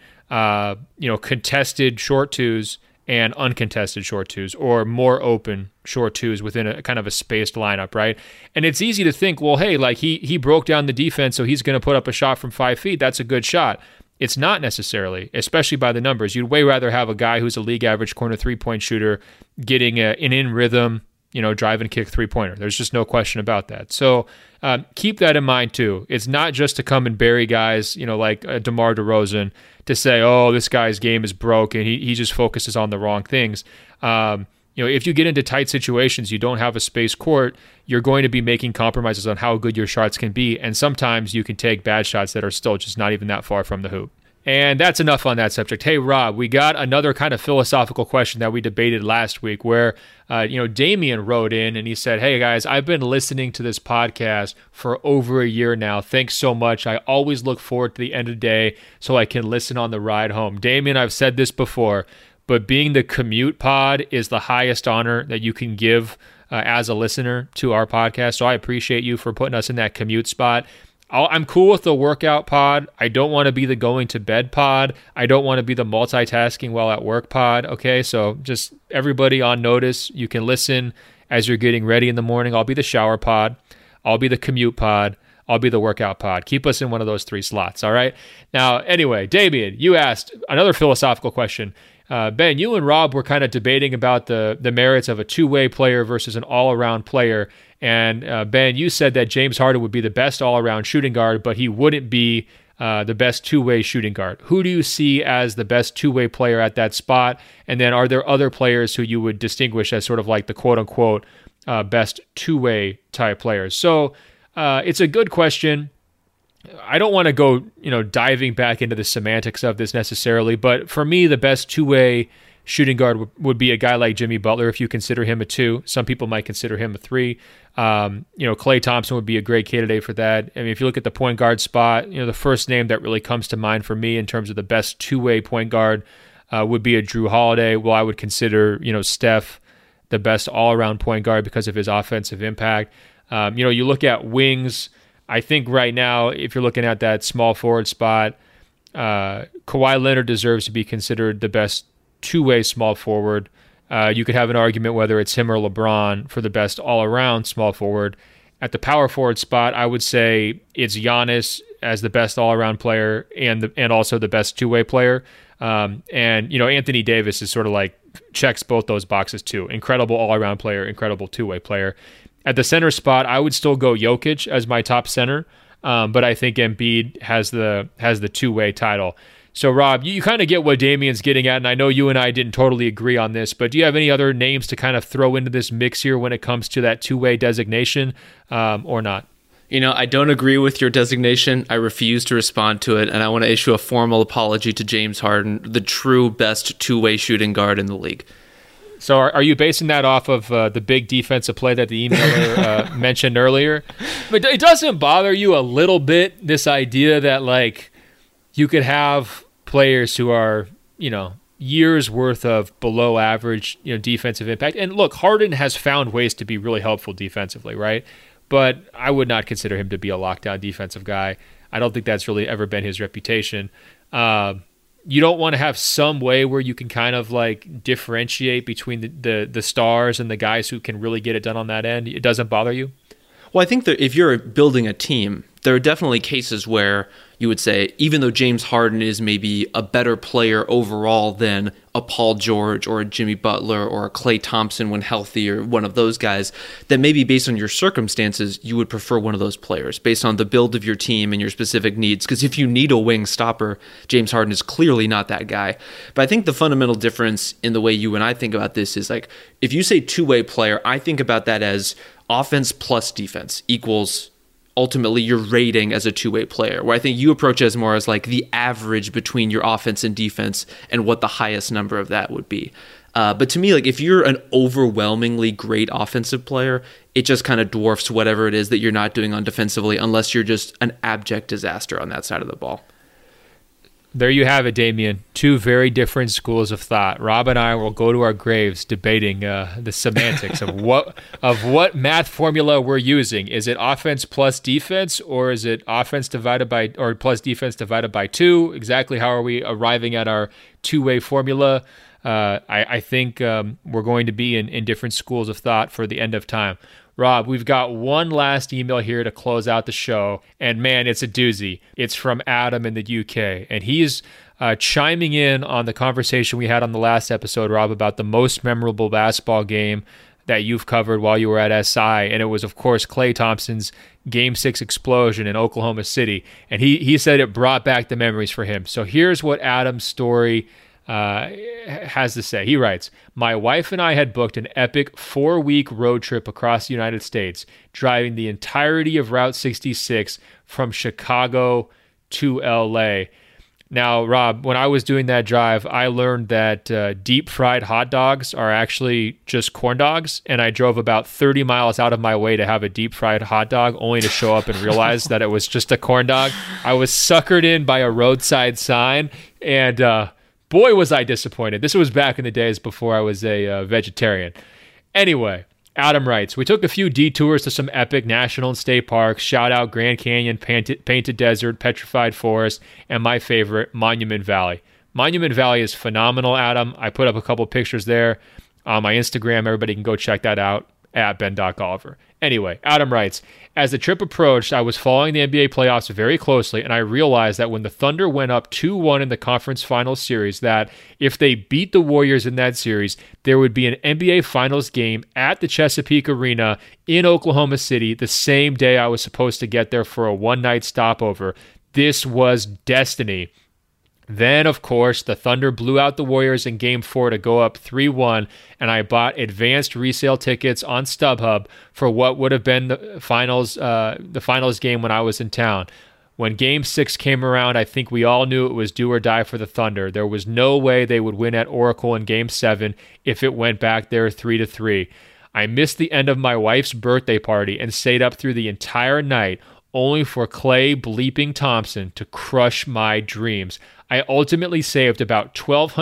contested short twos and uncontested short twos or more open short twos within a kind of a spaced lineup, right? And it's easy to think, well, hey, like he broke down the defense, so he's going to put up a shot from 5 feet. That's a good shot. It's not necessarily, especially by the numbers. You'd way rather have a guy who's a league average corner 3-point shooter getting an in rhythm, drive and kick 3-pointer. There's just no question about that. So keep that in mind too. It's not just to come and bury guys, like DeMar DeRozan to say, oh, this guy's game is broke and he just focuses on the wrong things. If you get into tight situations, you don't have a space court, you're going to be making compromises on how good your shots can be. And sometimes you can take bad shots that are still just not even that far from the hoop. And that's enough on that subject. Hey, Rob, we got another kind of philosophical question that we debated last week where, Damian wrote in and he said, hey, guys, I've been listening to this podcast for over a year now. Thanks so much. I always look forward to the end of the day so I can listen on the ride home. Damian, I've said this before, but being the commute pod is the highest honor that you can give as a listener to our podcast. So I appreciate you for putting us in that commute spot. I'm cool with the workout pod. I don't want to be the going to bed pod. I don't want to be the multitasking while at work pod. Okay, so just everybody on notice. You can listen as you're getting ready in the morning. I'll be the shower pod. I'll be the commute pod. I'll be the workout pod. Keep us in one of those 3 slots, all right? Now, anyway, Damian, you asked another philosophical question. Ben, you and Rob were kind of debating about the merits of a two-way player versus an all-around player. And Ben, you said that James Harden would be the best all-around shooting guard, but he wouldn't be the best two-way shooting guard. Who do you see as the best two-way player at that spot? And then are there other players who you would distinguish as sort of like the quote-unquote best two-way type players? So it's a good question. I don't want to go, diving back into the semantics of this necessarily, but for me, the best two-way shooting guard would be a guy like Jimmy Butler if you consider him a 2. Some people might consider him a 3. Klay Thompson would be a great candidate for that. I mean, if you look at the point guard spot, the first name that really comes to mind for me in terms of the best two-way point guard would be a Drew Holiday. Well, I would consider, Steph the best all-around point guard because of his offensive impact. You look at wings. I think right now, if you're looking at that small forward spot, Kawhi Leonard deserves to be considered the best two-way small forward. You could have an argument whether it's him or LeBron for the best all-around small forward. At the power forward spot, I would say it's Giannis as the best all-around player and also the best two-way player. Anthony Davis is sort of like checks both those boxes too. Incredible all-around player, incredible two-way player. At the center spot, I would still go Jokic as my top center, but I think Embiid has the two-way title. So, Rob, you kind of get what Damian's getting at, and I know you and I didn't totally agree on this, but do you have any other names to kind of throw into this mix here when it comes to that two-way designation or not? I don't agree with your designation. I refuse to respond to it, and I want to issue a formal apology to James Harden, the true best two-way shooting guard in the league. So are you basing that off of the big defensive play that the emailer mentioned earlier? But it doesn't bother you a little bit, this idea that, like, you could have players who are, years worth of below average, defensive impact. And look, Harden has found ways to be really helpful defensively, right? But I would not consider him to be a lockdown defensive guy. I don't think that's really ever been his reputation. You don't want to have some way where you can kind of like differentiate between the stars and the guys who can really get it done on that end. It doesn't bother you? Well, I think that if you're building a team, there are definitely cases where you would say, even though James Harden is maybe a better player overall than a Paul George or a Jimmy Butler or a Klay Thompson when healthy or one of those guys, that maybe based on your circumstances, you would prefer one of those players based on the build of your team and your specific needs. Because if you need a wing stopper, James Harden is clearly not that guy. But I think the fundamental difference in the way you and I think about this is like, if you say two-way player, I think about that as offense plus defense equals ultimately your rating as a two-way player, where I think you approach it as more as like the average between your offense and defense and what the highest number of that would be. But to me, like if you're an overwhelmingly great offensive player, it just kind of dwarfs whatever it is that you're not doing on defensively, unless you're just an abject disaster on that side of the ball. There you have it, Damian. Two very different schools of thought. Rob and I will go to our graves debating the semantics of what math formula we're using. Is it offense plus defense, or is it offense divided by or plus defense divided by 2? Exactly how are we arriving at our two-way formula? I think we're going to be in different schools of thought for the end of time. Rob, we've got one last email here to close out the show, and man, it's a doozy. It's from Adam in the UK, and he's chiming in on the conversation we had on the last episode, Rob, about the most memorable basketball game that you've covered while you were at SI, and it was, of course, Klay Thompson's Game 6 explosion in Oklahoma City, and he said it brought back the memories for him. So here's what Adam's story has to say. He writes, "My wife and I had booked an epic 4-week road trip across the United States, driving the entirety of Route 66 from Chicago to LA. Now, Rob, when I was doing that drive, I learned that deep fried hot dogs are actually just corn dogs, and I drove about 30 miles out of my way to have a deep fried hot dog, only to show up and realize that it was just a corn dog. I was suckered in by a roadside sign, and boy, was I disappointed. This was back in the days before I was a vegetarian. Anyway, Adam writes, "We took a few detours to some epic national and state parks. Shout out Grand Canyon, Painted Desert, Petrified Forest, and my favorite, Monument Valley." Monument Valley is phenomenal, Adam. I put up a couple pictures there on my Instagram. Everybody can go check that out at Ben.Golliver. Anyway, Adam writes, "As the trip approached, I was following the NBA playoffs very closely, and I realized that when the Thunder went up 2-1 in the conference finals series, that if they beat the Warriors in that series, there would be an NBA Finals game at the Chesapeake Arena in Oklahoma City the same day I was supposed to get there for a one-night stopover. This was destiny. Then, of course, the Thunder blew out the Warriors in Game 4 to go up 3-1, and I bought advanced resale tickets on StubHub for what would have been the finals game when I was in town. When Game 6 came around, I think we all knew it was do or die for the Thunder. There was no way they would win at Oracle in Game 7 if it went back there 3-3. I missed the end of my wife's birthday party and stayed up through the entire night only for Klay bleeping Thompson to crush my dreams. I ultimately saved about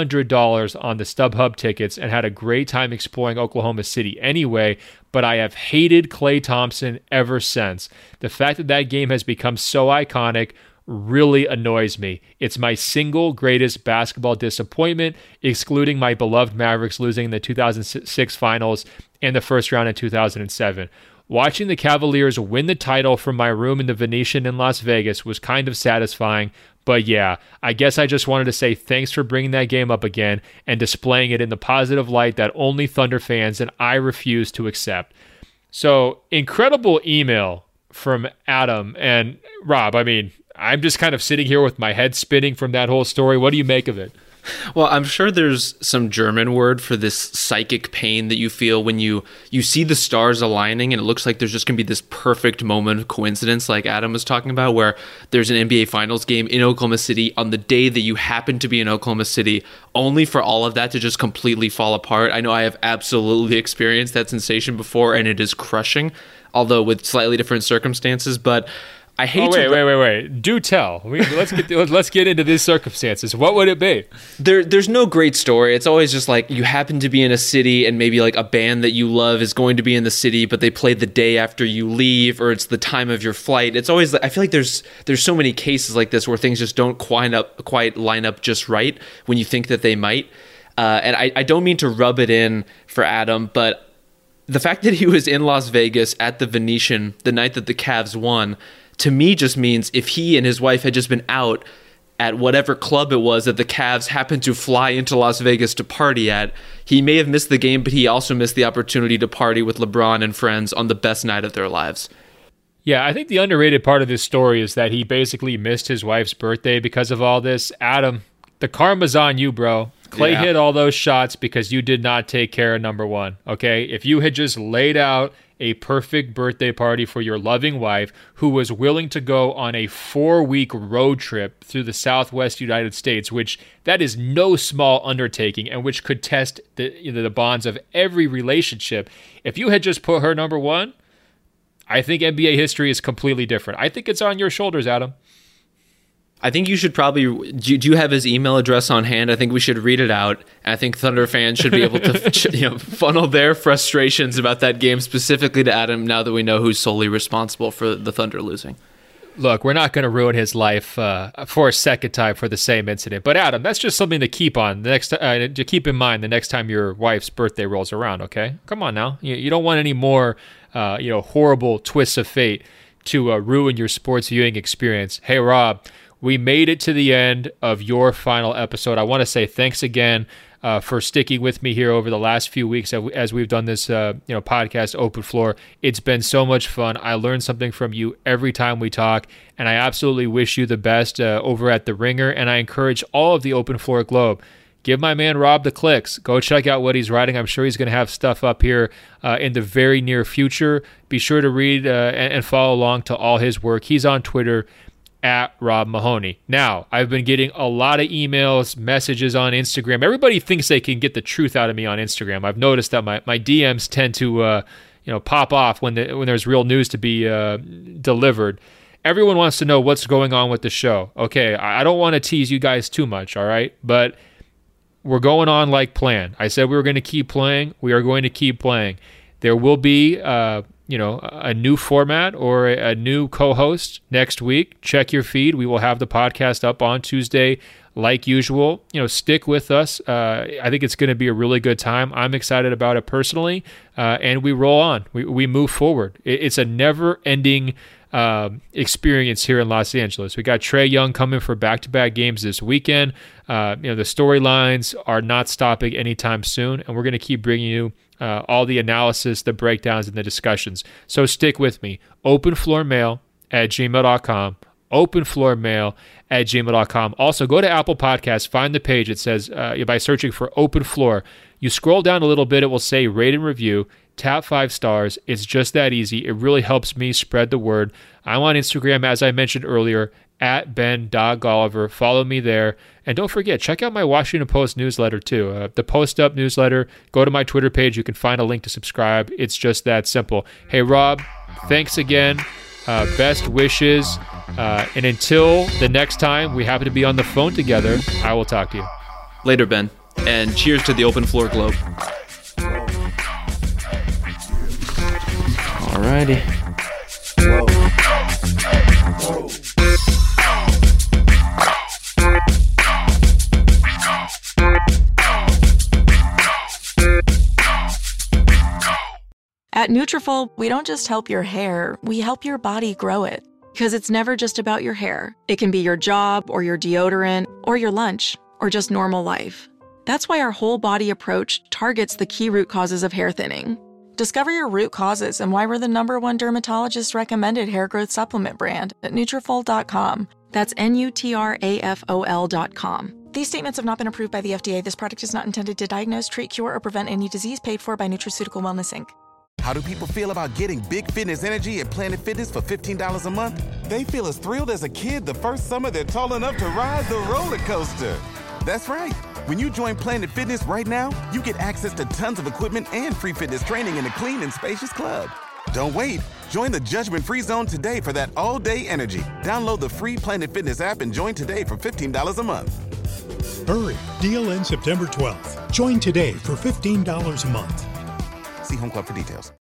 $1,200 on the StubHub tickets and had a great time exploring Oklahoma City anyway, but I have hated Klay Thompson ever since. The fact that that game has become so iconic really annoys me. It's my single greatest basketball disappointment, excluding my beloved Mavericks losing the 2006 finals and the first round in 2007. Watching the Cavaliers win the title from my room in the Venetian in Las Vegas was kind of satisfying, but yeah, I guess I just wanted to say thanks for bringing that game up again and displaying it in the positive light that only Thunder fans and I refuse to accept. So, incredible email from Adam and Rob. I mean, I'm just kind of sitting here with my head spinning from that whole story. What do you make of it? Well, I'm sure there's some German word for this psychic pain that you feel when you see the stars aligning and it looks like there's just going to be this perfect moment of coincidence like Adam was talking about, where there's an NBA Finals game in Oklahoma City on the day that you happen to be in Oklahoma City, only for all of that to just completely fall apart. I know I have absolutely experienced that sensation before, and it is crushing, although with slightly different circumstances, but I hate wait. Do tell. Let's get into these circumstances. What would it be? There's no great story. It's always just like you happen to be in a city and maybe like a band that you love is going to be in the city, but they play the day after you leave, or it's the time of your flight. It's always, I feel like there's so many cases like this where things just don't quite line up just right when you think that they might. And I don't mean to rub it in for Adam, but the fact that he was in Las Vegas at the Venetian the night that the Cavs won, to me just means if he and his wife had just been out at whatever club it was that the Cavs happened to fly into Las Vegas to party at, he may have missed the game, but he also missed the opportunity to party with LeBron and friends on the best night of their lives. Yeah, I think the underrated part of this story is that he basically missed his wife's birthday because of all this. Adam, the karma's on you, bro. Klay hit all those shots because you did not take care of number one, okay? If you had just laid out a perfect birthday party for your loving wife who was willing to go on a 4-week road trip through the Southwest United States, which that is no small undertaking and which could test the bonds of every relationship. If you had just put her number one, I think NBA history is completely different. I think it's on your shoulders, Adam. I think you should probably, do you have his email address on hand? I think we should read it out. I think Thunder fans should be able to funnel their frustrations about that game specifically to Adam now that we know who's solely responsible for the Thunder losing. Look, we're not going to ruin his life for a second time for the same incident. But Adam, that's just something to keep on to keep in mind the next time your wife's birthday rolls around, okay? Come on now. You don't want any more horrible twists of fate to ruin your sports viewing experience. Hey, Rob, we made it to the end of your final episode. I want to say thanks again for sticking with me here over the last few weeks as we've done this podcast, Open Floor. It's been so much fun. I learned something from you every time we talk, and I absolutely wish you the best over at The Ringer, and I encourage all of the Open Floor Globe. Give my man Rob the clicks. Go check out what he's writing. I'm sure he's going to have stuff up here in the very near future. Be sure to read and follow along to all his work. He's on Twitter at Rob Mahoney. Now, I've been getting a lot of emails, messages on Instagram. Everybody thinks they can get the truth out of me on Instagram. I've noticed that my DMs tend to pop off when there's real news to be delivered. Everyone wants to know what's going on with the show. Okay, I don't want to tease you guys too much, all right? But we're going on like planned. I said we were going to keep playing. We are going to keep playing. There will be a new format or a new co-host next week. Check your feed. We will have the podcast up on Tuesday like usual. Stick with us. I think it's going to be a really good time. I'm excited about it personally, and we roll on. We move forward. It's a never-ending experience here in Los Angeles. We got Trae Young coming for back-to-back games this weekend. The storylines are not stopping anytime soon, and we're going to keep bringing you all the analysis, the breakdowns, and the discussions. So stick with me. openfloormail@gmail.com. openfloormail@gmail.com. Also, go to Apple Podcasts, find the page. It says, by searching for Open Floor, you scroll down a little bit, it will say rate and review. tap 5 stars. It's just that easy. It really helps me spread the word. I'm on Instagram, as I mentioned earlier, at Ben.Golliver. Follow me there. And don't forget, check out my Washington Post newsletter too. The Post Up newsletter. Go to my Twitter page. You can find a link to subscribe. It's just that simple. Hey, Rob, thanks again. Best wishes. And until the next time we happen to be on the phone together, I will talk to you. Later, Ben. And cheers to the Open Floor Globe. Alrighty. At Nutrafol, we don't just help your hair, we help your body grow it. Because it's never just about your hair. It can be your job, or your deodorant, or your lunch, or just normal life. That's why our whole body approach targets the key root causes of hair thinning. Discover your root causes and why we're the #1 dermatologist recommended hair growth supplement brand at Nutrafol.com. That's Nutrafol.com. These statements have not been approved by the FDA. This product is not intended to diagnose, treat, cure, or prevent any disease. Paid for by Nutraceutical Wellness, Inc. How do people feel about getting big fitness energy at Planet Fitness for $15 a month? They feel as thrilled as a kid the first summer they're tall enough to ride the roller coaster. That's right. When you join Planet Fitness right now, you get access to tons of equipment and free fitness training in a clean and spacious club. Don't wait. Join the judgment-free zone today for that all-day energy. Download the free Planet Fitness app and join today for $15 a month. Hurry! Deal ends September 12th. Join today for $15 a month. See Home Club for details.